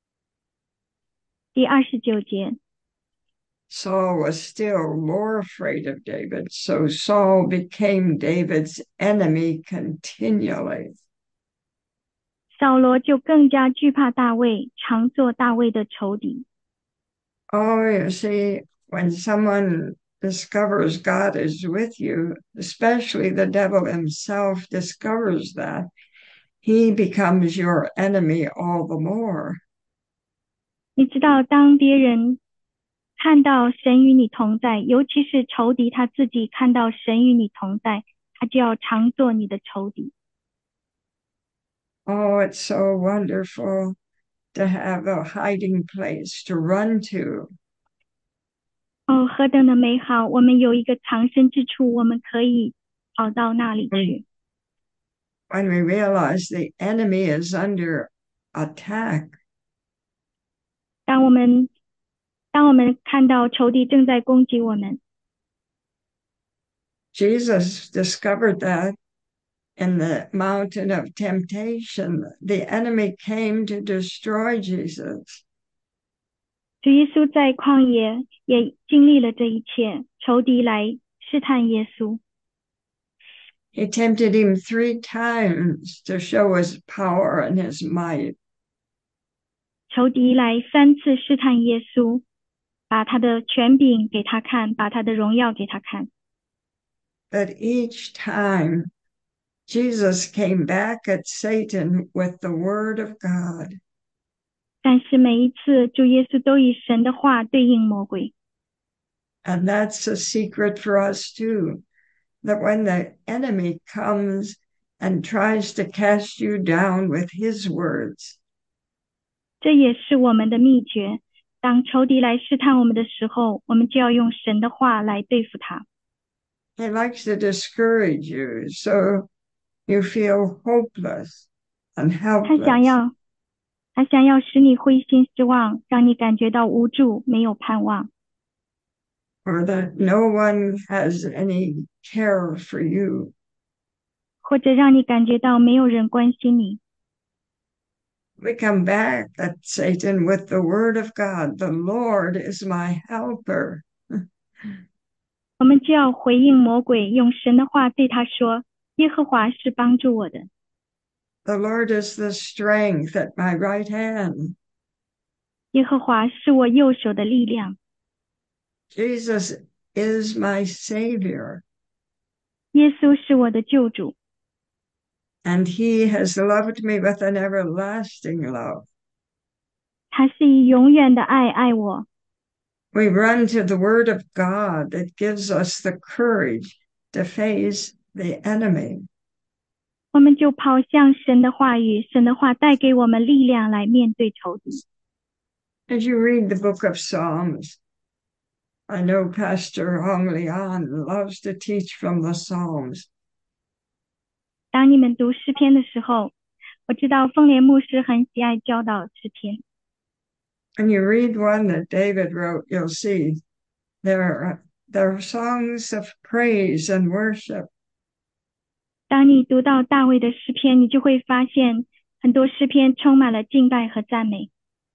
第二十九节。 Saul was still more afraid of David, so Saul became David's enemy continually. 扫罗就更加惧怕大卫，常做大卫的仇敌。 Oh, you see, when someone discovers God is with you, especially the devil himself discovers that, he becomes your enemy all the more. 你知道，当别人看到神与你同在，尤其是仇敌他自己看到神与你同在，他就要常做你的仇敌。 Oh, it's so wonderful to have a hiding place to run to. 哦，何等的美好！我们有一个藏身之处，我们可以跑到那里去。 When we realize the enemy is under attack. 当我们当我们看到仇敌正在攻击我们。 Jesus discovered that in the mountain of temptation, the enemy came to destroy Jesus. 主耶稣在旷野也经历了这一切，仇敌来试探耶稣。 He tempted him three times to show his power and his might. 仇敌来三次试探耶稣，把他的权柄给他看，把他的荣耀给他看。 But each time, Jesus came back at Satan with the word of God. 但是每一次，主耶稣都以神的话对应魔鬼。 And that's a secret for us too, that when the enemy comes and tries to cast you down with his words, 这也是我们的秘诀。 当仇敌来试探我们的时候，我们就要用神的话来对付他。 He likes to discourage you, so you feel hopeless and 他想 helpless. 要，他想要使你灰心失望，让你感觉到无助，没有盼望， Or that no one has any care for you. 或者让你感觉到没有人关心你。 We come back at Satan with the word of God. The Lord is my helper. 我们就要回应魔鬼，用神的话对他说：耶和华是帮助我的， The Lord is the strength at my right hand. 耶和华是我右手的力量， Jesus is my Savior, 耶稣是我的救主， and He has loved me with an everlasting love. 他是以永远的爱爱我。 We run to the Word of God that gives us the courage to face the enemy. 我们就跑向神的话语，神的话带给我们力量来面对仇敌。 As you read the book of Psalms, I know Pastor Hong Lian loves to teach from the Psalms. 当你们读诗篇的时候，我知道凤莲牧师很喜爱教导诗篇。 When you read one that David wrote, you'll see there are, there are songs of praise and worship. 当你读到大卫的诗篇，你就会发现很多诗篇充满了敬拜和赞美。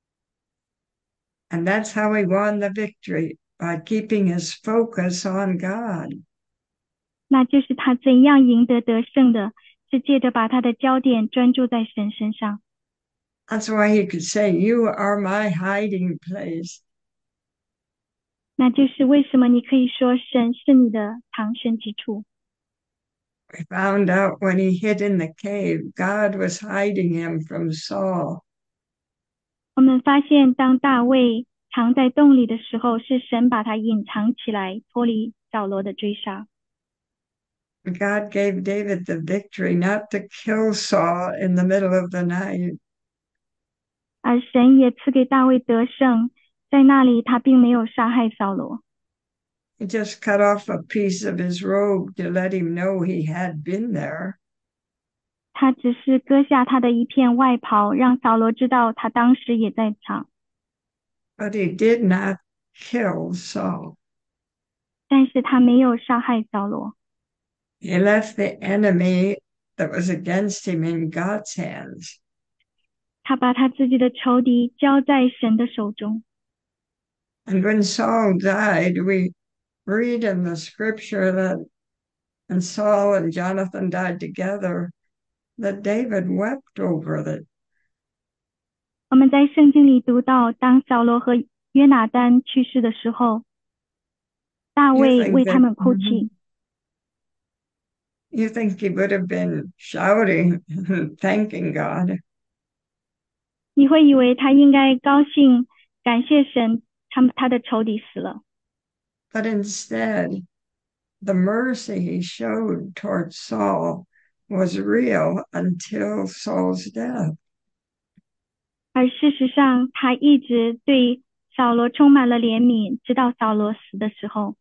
And that's how he won the victory, by keeping his focus on God. 那就是他怎样赢得得胜的，是借着把他的焦点专注在神身上。 That's why he could say, "You are my hiding place." 那就是为什么你可以说神是你的藏身之处。 We found out when he hid in the cave, God was hiding him from Saul. 我们发现当大卫藏在洞里的时候，是神把他隐藏起来，脱离扫罗的追杀。 God gave David the victory not to kill Saul in the middle of the night. 而神也赐给大卫得胜，在那里他并没有杀害扫罗， He just cut off a piece of his robe to let him know he had been there. 他只是割下他的一片外袍，让扫罗知道他当时也在场， But he did not kill Saul. 但是他没有杀害扫罗。 He left the enemy that was against him in God's hands. 他把他自己的仇敌交在神的手中。 And when Saul died, we read in the scripture that when Saul and Jonathan died together, that David wept over it. 我们在圣经里读到，当扫罗和约拿单去世的时候，大 You 卫 think 为 that 他们哭泣。 you think he would have been shouting, thanking God. 你会以为他应该高兴，感谢神，他们他的仇敌死了。 But instead, the mercy he showed towards Saul was real until Saul's death. 而事实上，他一直对扫罗充满了怜悯，直到扫罗死的时候。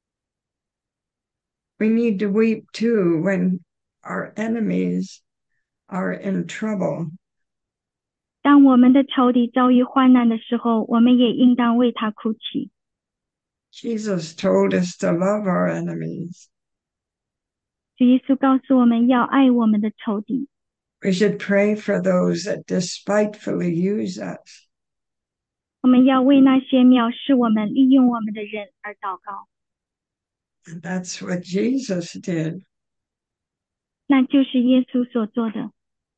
We need to weep too when our enemies are in trouble. 当我们的仇敌遭遇患难的时候，我们也应当为他哭泣。 Jesus told us to love our enemies. 主耶稣告诉我们要爱我们的仇敌， We should pray for those that despitefully use us. 我们要为那些藐视我们、利用我们的人而祷告。 And that's what Jesus did. 那就是耶稣所做的。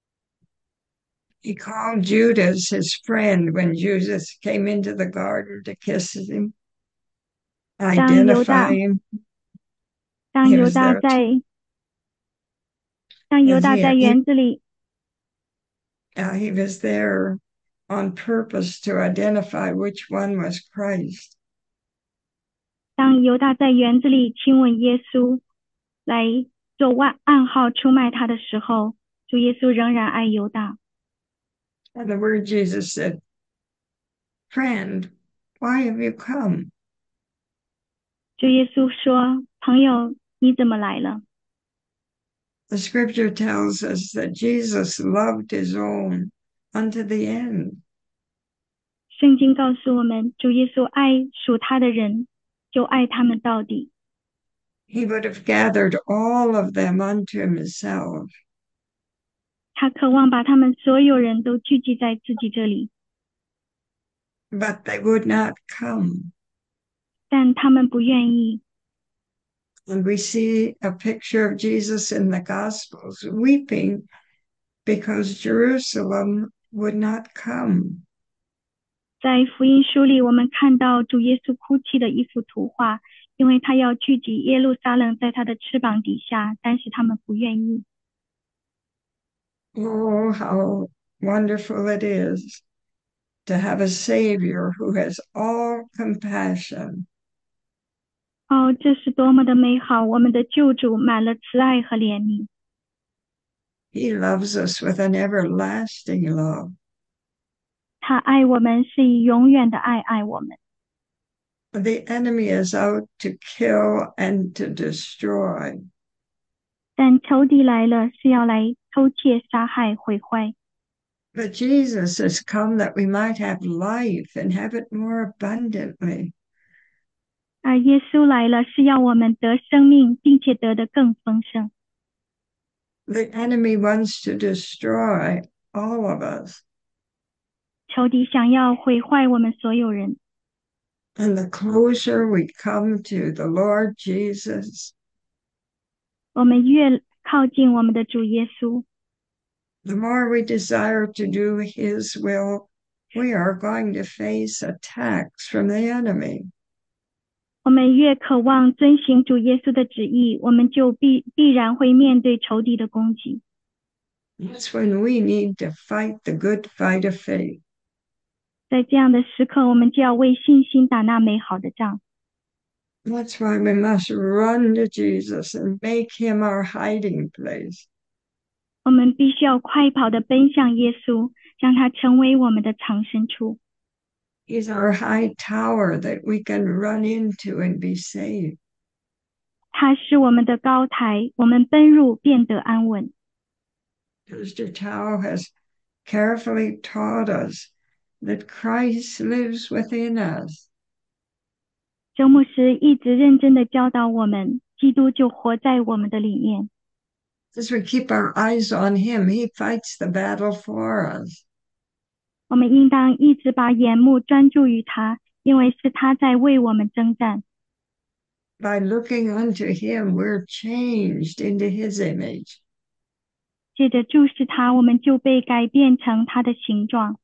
He called Judas his friend when Judas came into the garden to kiss him, 当犹大 identify him. 当 He 犹 was 大 there 在 too. 当犹 And 大 he, 在 he, 园子里， uh, he was there on purpose to identify which one was Christ. 当犹大在园子里亲吻耶稣，来做暗暗号出卖他的时候，主耶稣仍然爱犹大。 And the word Jesus said, "Friend, why have you come? 主耶稣说：“朋友，你怎么来了？” The scripture tells us that Jesus loved his own unto the end. 圣经告诉我们，主耶稣爱属他的人，就爱他们到底。 He would have gathered all of them unto himself. 他渴望把他们所有人都聚集在自己这里， but they would not come. 但他们不愿意。 And we see a picture of Jesus in the Gospels weeping because Jerusalem would not come. 在福音书里，我们看到主耶稣哭泣的一幅图画，因为他要聚集耶路撒冷在他的翅膀底下，但是他们不愿意。 Oh, how wonderful it is to have a Savior who has all compassion. 哦，这是多么的美好！我们的救主满了慈爱和怜悯， He loves us with an everlasting love. 他爱我们是以永远的爱爱我们。 The enemy is out to kill and to destroy. 但仇敌来了，是要来偷窃、杀害、毁坏。 But Jesus has come that we might have life and have it more abundantly. 而耶稣来了，是要我们得生命，并且得的更丰盛。 The enemy wants to destroy all of us. 仇敌想要毁坏我们所有人。 And the closer we come to the Lord Jesus, 我们越靠近我们的主耶稣， the more we desire to do his will, we are going to face attacks from the enemy. 我们越渴望遵行主耶稣的旨意，我们就必必然会面对仇敌的攻击。 That's when we need to fight the good fight of faith. 在这样的时刻，我们就要为信心打那美好的仗。 That's why we must run to Jesus and make him our hiding place. 我们必须要快跑地奔向耶稣，让他成为我们的藏身处。 He's our high tower that we can run into and be saved. 他是我们的高台，我们奔入便得安稳。 Mister Tao has carefully taught us that Christ lives within us. 周牧师一直认真地教导我们，基督就活在我们的里面。 As we keep our eyes on him, he fights the battle for us. 我们应当一直把眼目专注于他，因为是他在为我们征战。 By looking unto him, we're changed into his image. 借着注视他，我们就被改变成他的形状。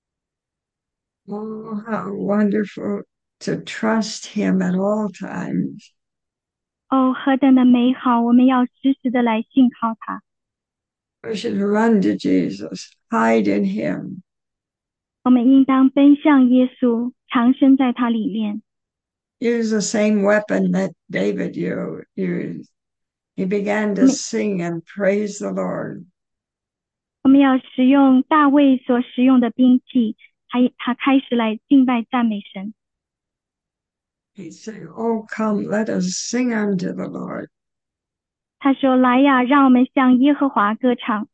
Oh, how wonderful to trust him at all times. 哦，何等的美好！我们要时时的来信靠他。 We should run to Jesus, hide in him. 我们应当奔向耶稣，藏身在他里面。 Use the same weapon that David used. He began to sing and praise the Lord. 我们要使用大卫所使用的兵器，他他开始来敬拜赞美神。 He said, "Oh, come, let us sing unto the Lord." 他说：“来呀，让我们向耶和华歌唱。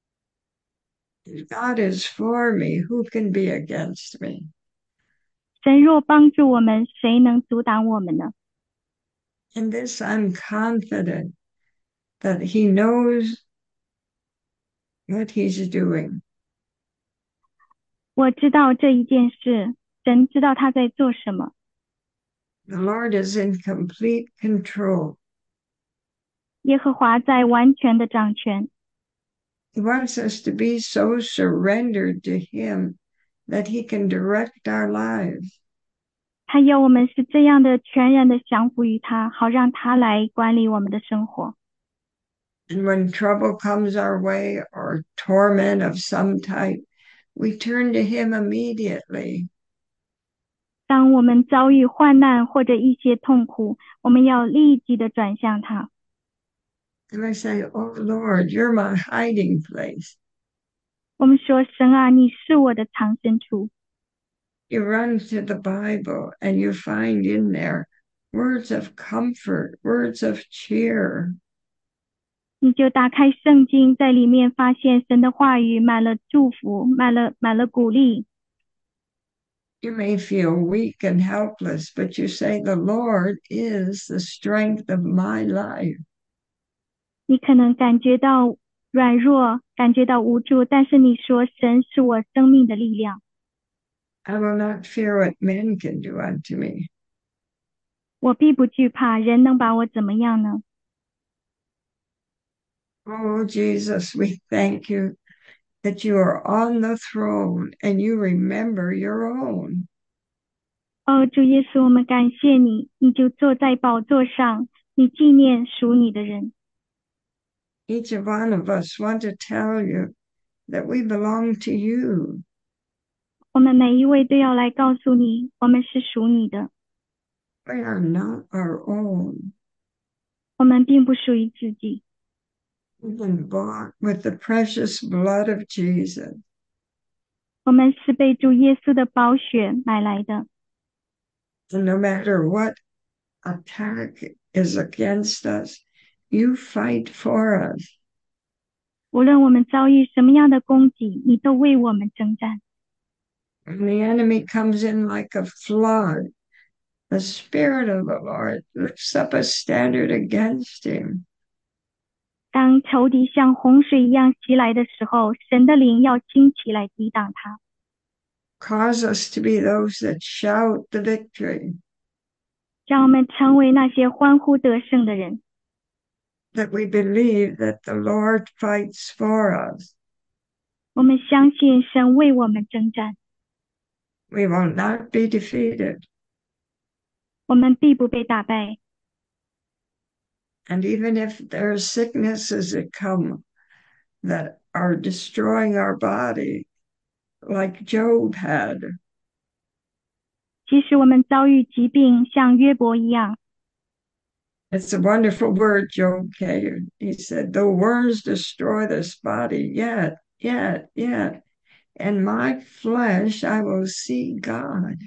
If God is for me, who can be against me? 神若帮助我们，谁能阻挡我们呢？ In this, I'm confident that he knows what he's doing. 我知道这一件事，神知道他在做什么。 The Lord is in complete control. 耶和华在完全的掌权。 He wants us to be so surrendered to him that he can direct our lives. 他要我们是这样的全然的降服于他，好让他来管理我们的生活。 And when trouble comes our way or torment of some type, we turn to him immediately. 当我们遭遇患难或者一些痛苦，我们要立即的转向他。 And I say, "Oh Lord, you're my hiding place." 我们说：“神啊，你是我的藏身处。 You run to the Bible and you find in there words of comfort, words of cheer. 你就打开圣经，在里面发现神的话语满了祝福，满了满了鼓励。 You may feel weak and helpless, but you say, "The Lord is the strength of my life." 你可能感觉到软弱，感觉到无助，但是你说神是我生命的力量。 I will not fear what men can do unto me. 我必不惧怕，人能把我怎么样呢？ Oh, Jesus, we thank you that you are on the throne and you remember your own. 哦，主耶稣，我们感谢你，你就坐在宝座上，你纪念属你的人。 Each one of us want to tell you that we belong to you. 我们每一位都要来告诉你，我们是属你的， We are not our own. 我们并不属于自己。 We've been bought with the precious blood of Jesus. 我们是被主耶稣的宝血买来的。 And no matter what attack is against us, you fight for us. 无论我们遭遇什么样的攻击，你都为我们征战。 When the enemy comes in like a flood, the Spirit of the Lord lifts up a standard against him. 当仇敌像洪水一样袭来的时候，神的灵要兴起来抵挡他， Cause us to be those that shout the victory, 让我们成为那些欢呼得胜的人。 that we believe that the Lord fights for us. 我们相信神为我们征战， We will not be defeated. 我们必不被打败。 And even if there are sicknesses that come that are destroying our body, like Job had, 即使我们遭遇疾病，像约伯一样， it's a wonderful word Job gave. He said, "Though worms destroy this body, yet, yet, yet, in my flesh I will see God."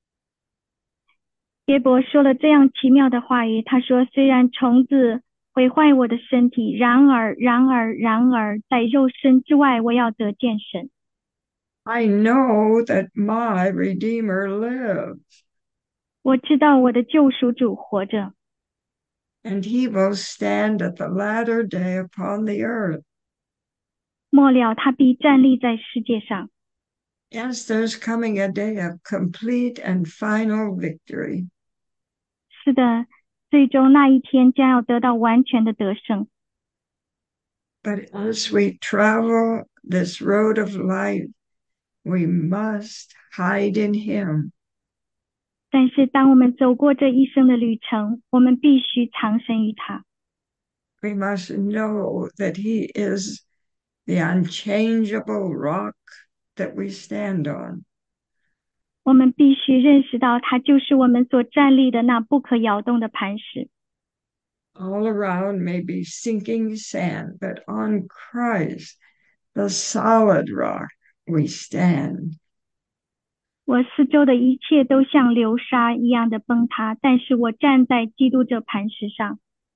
约伯说了这样奇妙的话语，他说：“虽然虫子毁坏我的身体，然而，然而，然而，在肉身之外，我要得见神。 I know that my Redeemer lives, 我知道我的救赎主活着， and he will stand at the latter day upon the earth. 末了他必站立在世界上。 Yes, there's coming a day of complete and final victory. 是的，最终那一天将要得到完全的得胜。 But as we travel this road of life, we must hide in him. 但是当我们走过这一生的旅程，我们必须藏身于他。 We must know that he is the unchangeable rock that we stand on. 我们必须认识到他就是我们所站立的那不可摇动的磐石。 All around may be sinking sand, but on Christ, the solid rock, we stand. 我四周的一切都像流沙一样的崩塌，但是我站在基督这磐石上。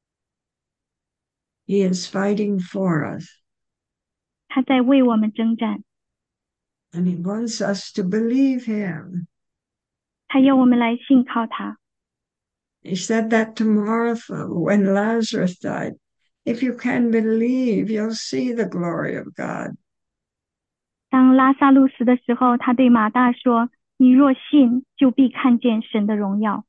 He is fighting for us, 他在为我们征战， and he wants us to believe him. 他要我们来信靠他。 He said that to Martha when Lazarus died. If you can believe, you'll see the glory of God. 当拉萨路死的时候，他对马大说：“你若信，就必看见神的荣耀。”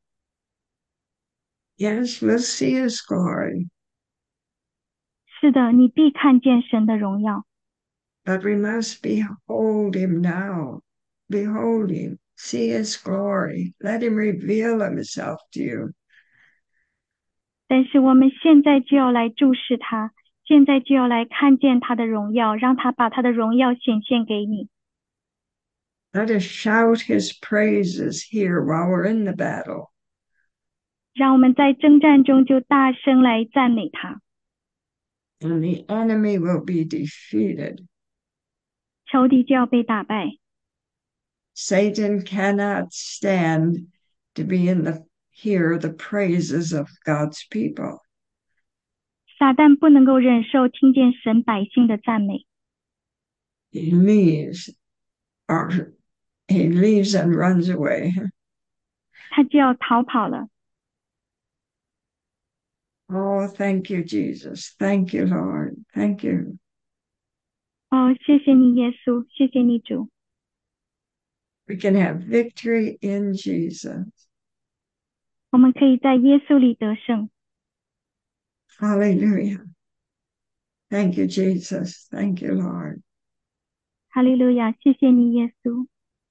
Yes, we'll see his glory, 是的，你必看见神的荣耀。 but we must behold him now. Behold him, see his glory. Let him reveal himself to you. 但是我们现在就要来注视他，现在就要来看见他的荣耀，让他把他的荣耀显现给你。 Let us shout his praises here while we're in the battle. 让我们在征战中就大声来赞美他， And the enemy will be defeated. 仇敌就要被打败。 Satan cannot stand to be in the hear the praises of God's people. 撒旦不能够忍受听见神百姓的赞美。 He leaves, or he leaves and runs away. 他就要逃跑了。 Oh, thank you, Jesus. Thank you, Lord. Thank you. 哦，谢谢你，耶稣，谢谢你，主。 We can have victory in Jesus. 我们可以在耶稣里得胜。 Hallelujah. Thank you, Jesus. Thank you, Lord. 哈利路亚，谢谢你，耶稣。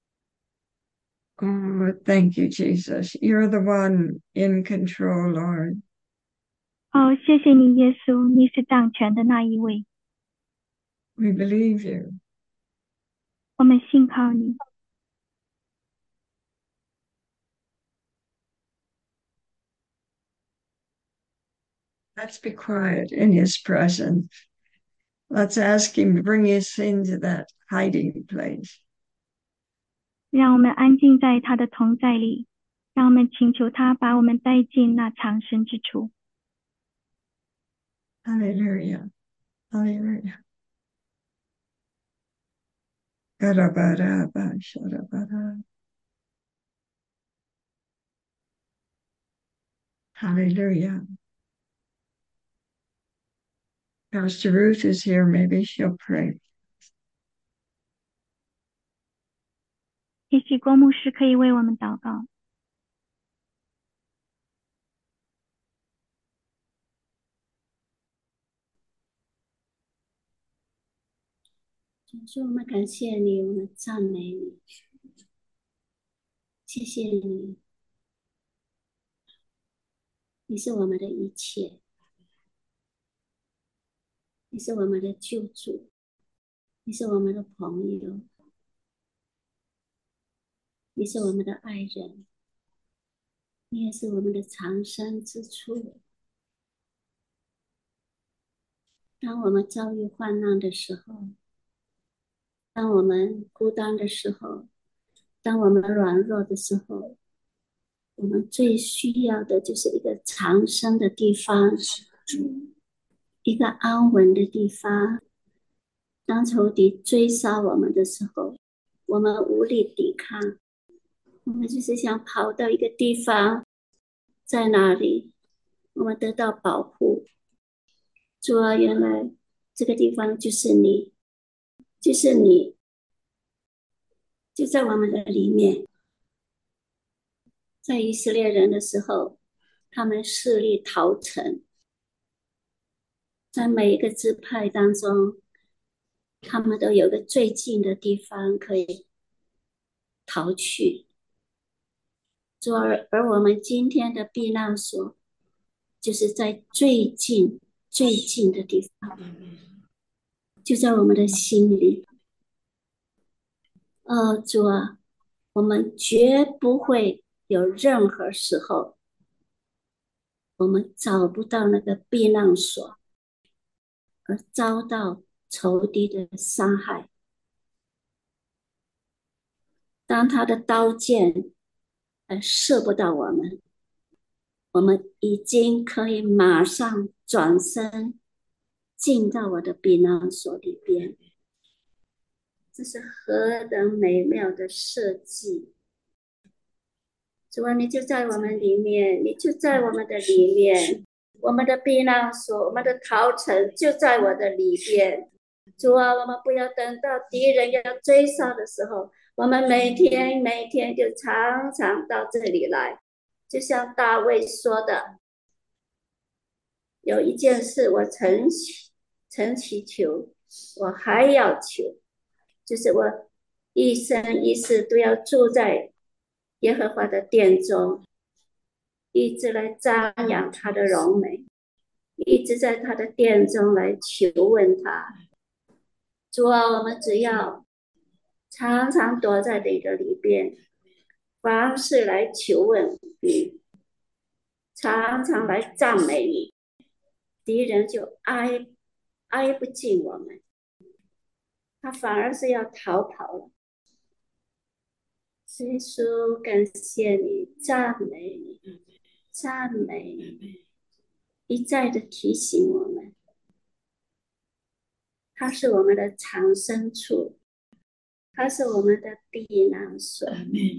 Oh, thank you, Jesus. You're the one in control, Lord. 哦，谢谢你，耶稣，你是掌权的那一位。 We believe you. 我们信靠你。 Let's be quiet in his presence. Let's ask him to bring us into that hiding place. 让我们安静在他的同在里，让我们请求他把我们带进那藏身之处。 Hallelujah. Hallelujah. Hallelujah. Pastor Ruth is here. Maybe she'll pray. 也许郭牧师可以为我们祷告。 主，我们感谢你，我们赞美你，谢谢你，你是我们的一切，你是我们的救主，你是我们的朋友，你是我们的爱人，你也是我们的藏身之处。当我们遭遇患难的时候，当我们孤单的时候，当我们软弱的时候，我们最需要的就是一个藏身的地方，一个安稳的地方。当仇敌追杀我们的时候，我们无力抵抗，我们就是想跑到一个地方，在那里我们得到保护。主啊，原来这个地方就是你，就是你，就在我们的里面。在以色列人的时候，他们势力逃城，在每一个支派当中，他们都有个最近的地方可以逃去。主而而我们今天的避难所，就是在最近最近的地方，就在我们的心里。哦，主啊，我们绝不会有任何时候，我们找不到那个避难所，而遭到仇敌的伤害。当他的刀剑呃射不到我们，我们已经可以马上转身进到我的避难所里边。这是何等美妙的设计！主啊，你就在我们里面，你就在我们的里面，我们的避难所，我们的逃城就在我的里边。主啊，我们不要等到敌人要追杀的时候，我们每天每天就常常到这里来。就像大卫说的，有一件事我曾曾祈求，我还要求，就是我一生一世都要住在耶和华的殿中，一直来瞻仰他的荣美，一直在他的殿中来求问他。主啊，我们只要常常躲在你的里边，凡事来求问你，常常来赞美你，敌人就挨挨不进我们，他反而是要逃跑了。 耶稣，感谢你，赞美你，赞美你，一再的提醒我们，他是我们的藏身处，他是我们的避难所。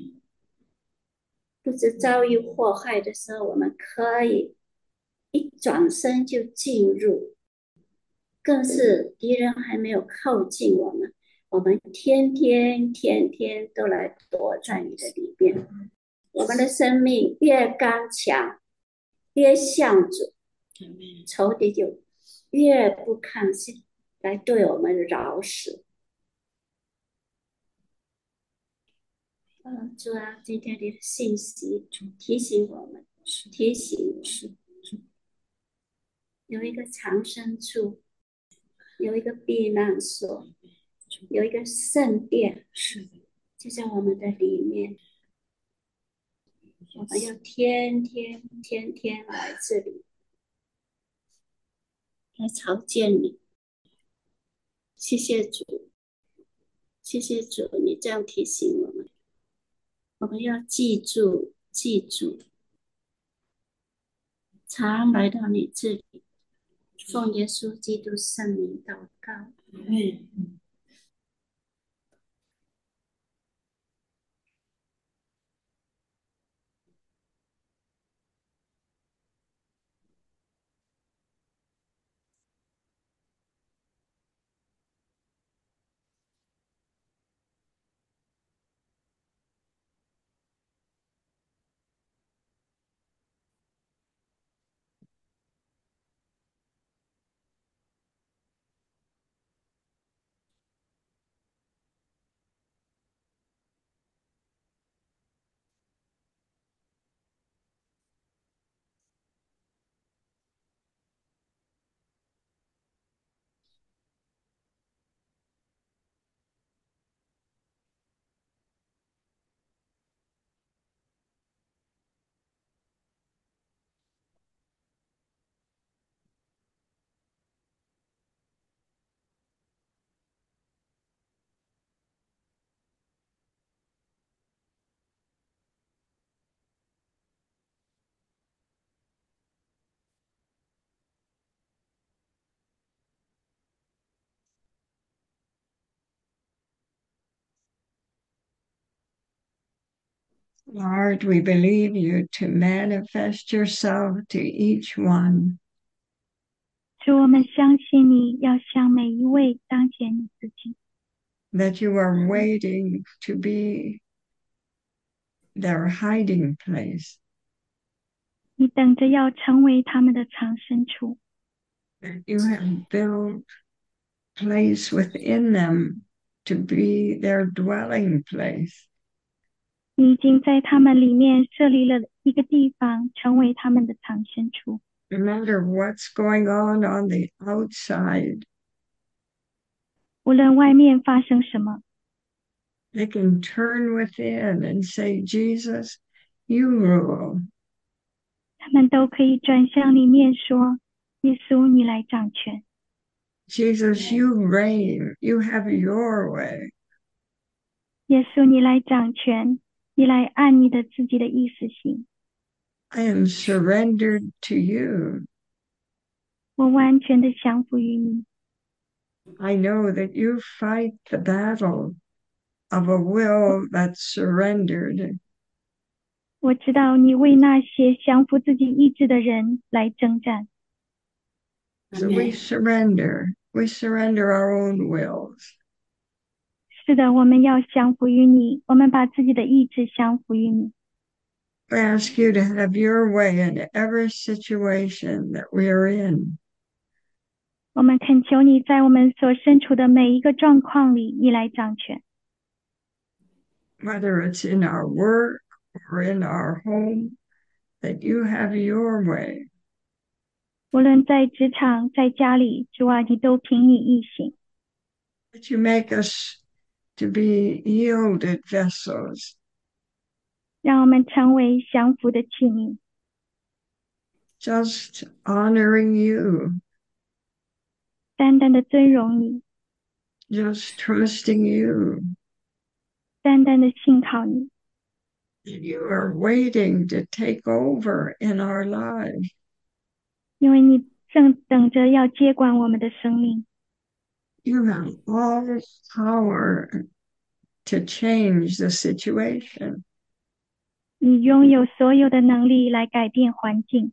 不知遭遇祸害的时候，我们可以一转身就进入，更是敌人还没有靠近我们，我们天天天天都来躲在你的里边。我们的生命越刚强，越向主，仇敌就越不抗心来对我们饶死。嗯，主啊，今天的信息提醒我们，提醒我们有一个藏身处，有一个避难所，有一个圣殿，就在我们的里面。我们要天天天天来这里，来朝见你。谢谢主，谢谢主，你这样提醒我们，我们要记住，记住，常来到你这里，奉耶稣基督圣名祷告。嗯 Lord, we believe you to manifest yourself to each one. 主，我们相信你要向每一位彰显你自己。 That you are waiting to be their hiding place. 你等着要成为他们的藏身处。 You have built place within them to be their dwelling place. 你已经在他们里面设立了一个地方，成为他们的藏身处。 No matter what's going on on the outside, 无论外面发生什么， they can turn within and say, Jesus, you rule. 他们都可以转向里面说：耶稣，你来掌权。 Jesus, you reign. You have your way. 耶稣，你来掌权，你来按你的自己的意思行。 I am surrendered to you. 我完全的降服于你。 I know that you fight the battle of a will that's surrendered. 我知道你为那些降服自己意志的人来征战。 So we surrender. We surrender our own wills. 是的，我们要降服于你，我们把自己的意志降服于你。 We ask you to have your way in every situation that we are in. 我们恳求你在我们所身处的每一个状况里，你来掌权。 Whether it's in our work or in our home, that you have your way. 无论在职场、在家里，主啊，你都凭你意行。 That you make us to be yielded vessels. 让我们成为降服的器皿。 Just honoring you. 单单的尊荣你。 Just trusting you. 单单的信靠你。 You are waiting to take over in our lives. 因为你正等着要接管我们的生命。 You have all power to change the situation. 你拥有所有的能力来改变环境。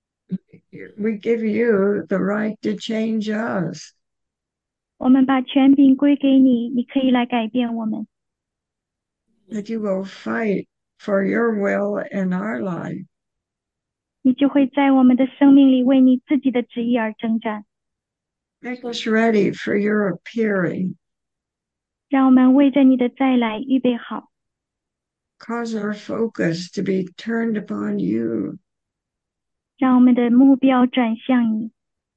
We give you the right to change us. 我们把权柄归给你，你可以来改变我们。 That you will fight for your will in our life. 你就会在我们的生命里为你自己的旨意而征战。 Make us ready for your appearing. 让我们为着你的再来预备好。 Cause our focus to be turned upon you. 让我们的目标转向你。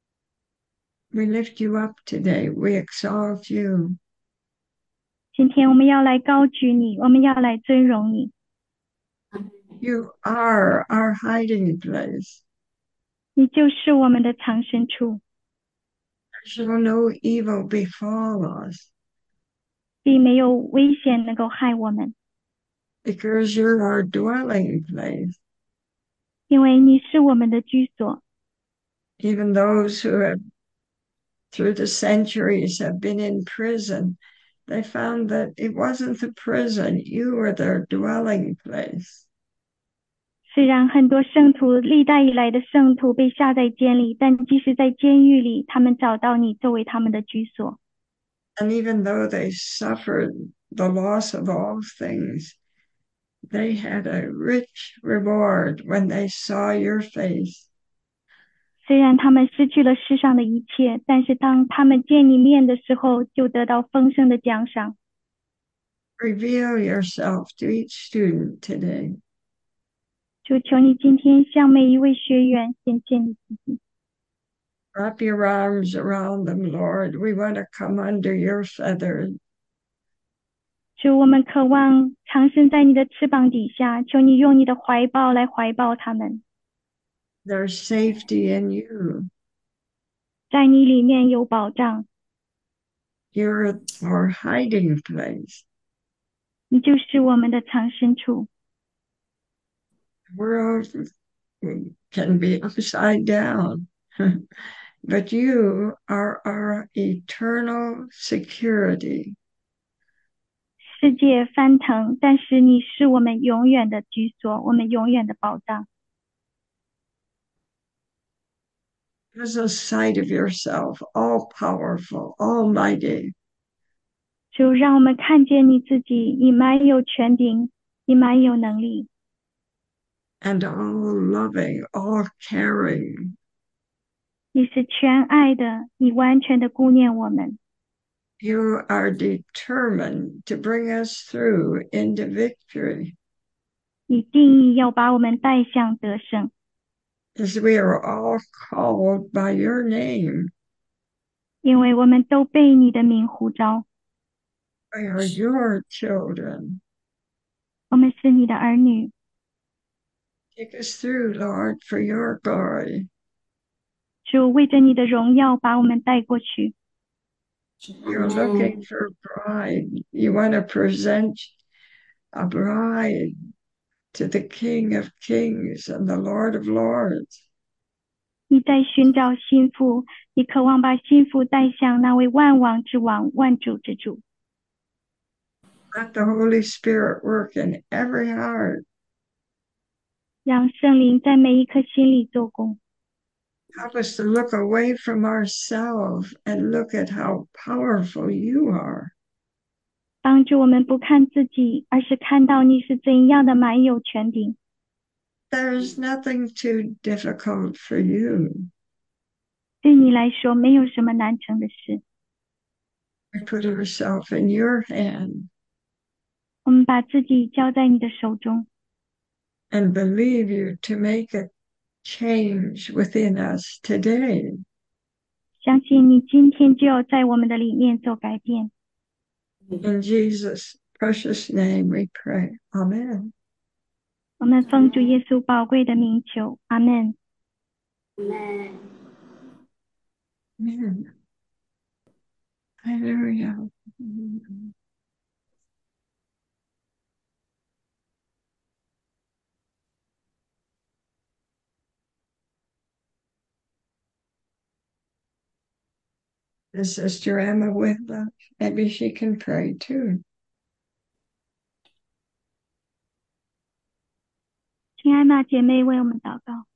We lift you up today. We exalt you. 今天我们要来高举你，我们要来尊荣你。 You are our hiding place. 你就是我们的藏身处。 Shall no evil befall us. 并没有危险能够害我们。 Because you're our dwelling place. 因为你是我们的居所。 Even those who have, through the centuries, have been in prison, they found that it wasn't the prison, you were their dwelling place. 虽然很多圣徒历代以来的圣徒被下在监里，但即使在监狱里，他们找到你作为他们的居所。 And even though they suffered the loss of all things, they had a rich reward when they saw your face. 虽然他们失去了世上的一切，但是当他们见你面的时候，就得到丰盛的奖赏。 Reveal yourself to each student today. 就求你今天向每一位学员显现你自己。 Wrap your arms around them, Lord. We want to come under your feathers. 主，我们渴望藏身在你的翅膀底下，求你用你的怀抱来怀抱他们。 There's safety in you. 在你里面有保障。 You're our hiding place. 你就是我们的藏身处。 The world can be upside down, but you are our eternal security. 世界翻腾，但是你是我们永远的居所，我们永远的保障。 As a sight of yourself, all powerful, almighty. 主，让我们看见你自己，你满有权柄，你满有能力。 And all loving, all caring. 你是全爱的，你完全的顾念我们。 You are determined to bring us through into victory. 你定义要把我们带向得胜。 As we are all called by your name. 因为我们都被你的名呼召。 We are your children. 我们是你的儿女。 Take us through, Lord, for your glory. 主，为着你的荣耀把我们带过去。 You're looking for a bride. You want to present a bride to the King of Kings and the Lord of Lords. 你在寻找心腹，你渴望把心腹带向那位万王之王、万主之主。 Let the Holy Spirit work in every heart. 让圣灵在每一颗心里做工。 Help us to look away from ourselves and look at how powerful you are. 帮助我们不看自己，而是看到你是怎样的满有权柄。 There is nothing too difficult for you. 对你来说，没有什么难成的事。 We put ourselves in your hand. 我们把自己交在你的手中。 And believe you to make a change within us today. 相信你今天就要在我们的里面做改变。 In Jesus' precious name we pray. Amen. 我们奉主耶稣宝贵的名求，阿们。 Amen. Amen. Hallelujah. Is Sister Emma with us? Maybe she can pray too. 请艾玛姐妹为我们祷告。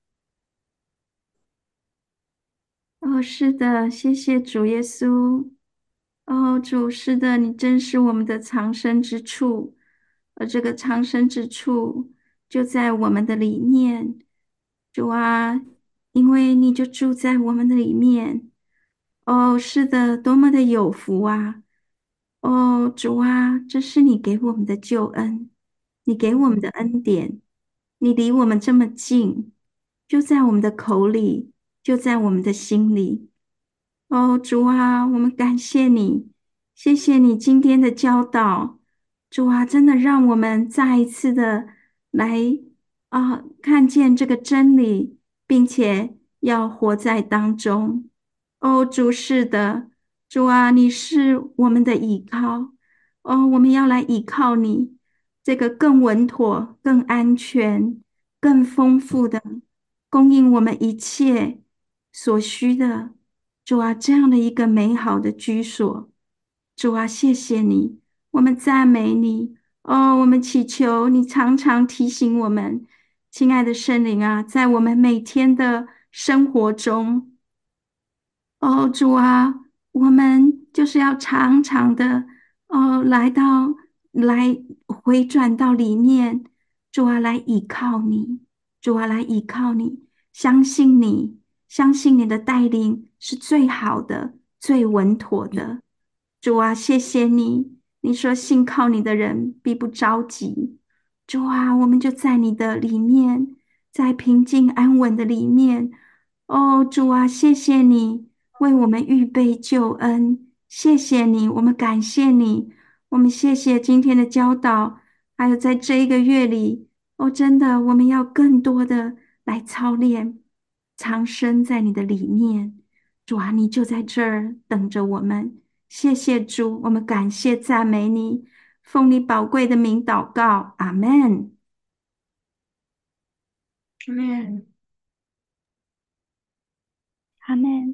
哦，是的，谢谢主耶稣。哦，主，是的，你真是我们的藏身之处，而这个藏身之处就在我们的里面。主啊，因为你就住在我们的里面。哦，是的，多么的有福啊！哦，主啊，这是你给我们的救恩，你给我们的恩典，你离我们这么近，就在我们的口里，就在我们的心里。哦，主啊，我们感谢你，谢谢你今天的教导。主啊，真的让我们再一次的来啊，看见这个真理，并且要活在当中。哦，主是的，主啊，你是我们的依靠。哦，我们要来依靠你，这个更稳妥、更安全、更丰富的供应我们一切所需的。主啊，这样的一个美好的居所，主啊，谢谢你，我们赞美你。哦，我们祈求你常常提醒我们，亲爱的圣灵啊，在我们每天的生活中。哦，主啊，我们就是要常常的哦，来到来回转到里面，主啊，来倚靠你，主啊，来倚靠你，相信你，相信你的带领是最好的、最稳妥的。主啊，谢谢你，你说信靠你的人必不着急。主啊，我们就在你的里面，在平静安稳的里面。哦，主啊，谢谢你。为我们预备救恩，谢谢你，我们感谢你，我们谢谢今天的教导，还有在这一个月里，哦，真的，我们要更多的来操练，藏身在你的里面。主啊，你就在这儿等着我们。谢谢主，我们感谢赞美你，奉你宝贵的名祷告，阿门。 Amen. 阿门。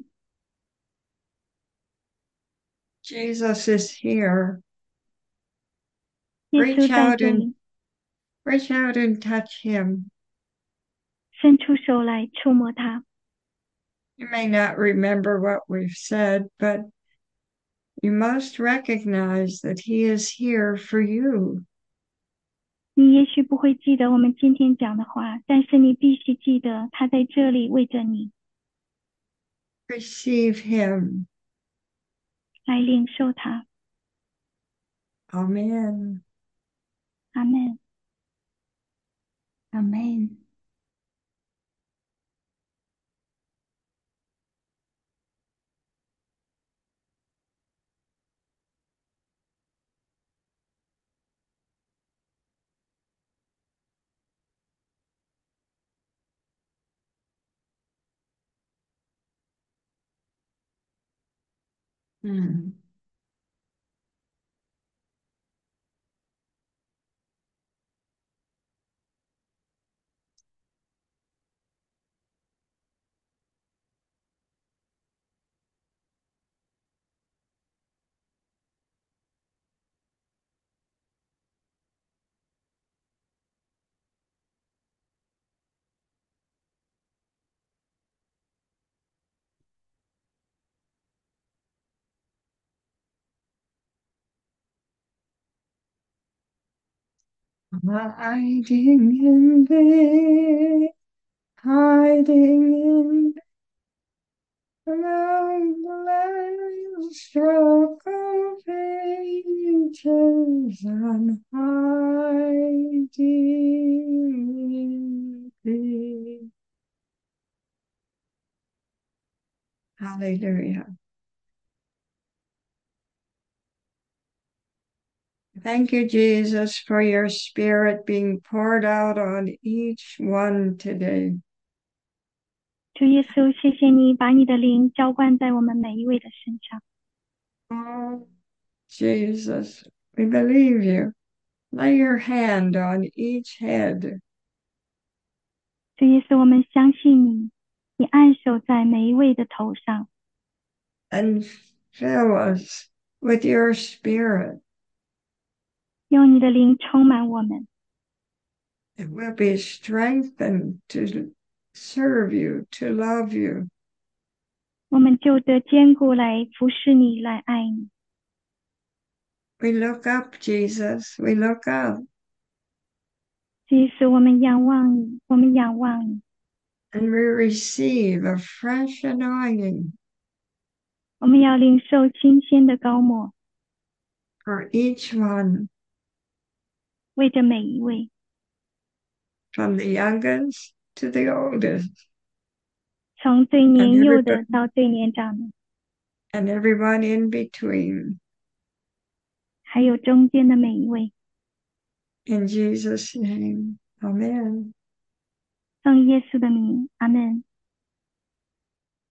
Jesus is here. 耶 Reach 稣在 out 这 and 里， reach out and touch him. 伸出手来触摸他。 You may not remember what we've said, but you must recognize that he is here for you. 你也许不会记得我们今天讲的话，但是你必须记得他在这里为着你， Receive him. 来领受他。 Amen. 阿门。 阿门。 嗯，hiding in thee, hiding in among the lands struck of ages, and hiding in thee. Hallelujah. Thank you, Jesus, for your spirit being poured out on each one today. 主耶稣，谢谢你把你的灵浇灌在我们每一位的身上。 Oh, Jesus, we believe you. Lay your hand on each head. 主耶稣，我们相信你，你按手在每一位的头上， And fill us with your Spirit. 用你的灵充满我们， And we'll be strengthened to serve you, to love you. 我们就得坚固来服侍你，来爱你。 We look up, Jesus. We look up. 即使我们仰望你，我们仰望你， And we receive a fresh anointing 我们要领受新鲜的膏抹， for each one, 为着每一位， from the youngest to the oldest, 从最 and 年幼 everybody, 的到最年长的， and everyone in between. 还有中间的每一位。 In Jesus' name, amen. 奉耶稣的名，阿门。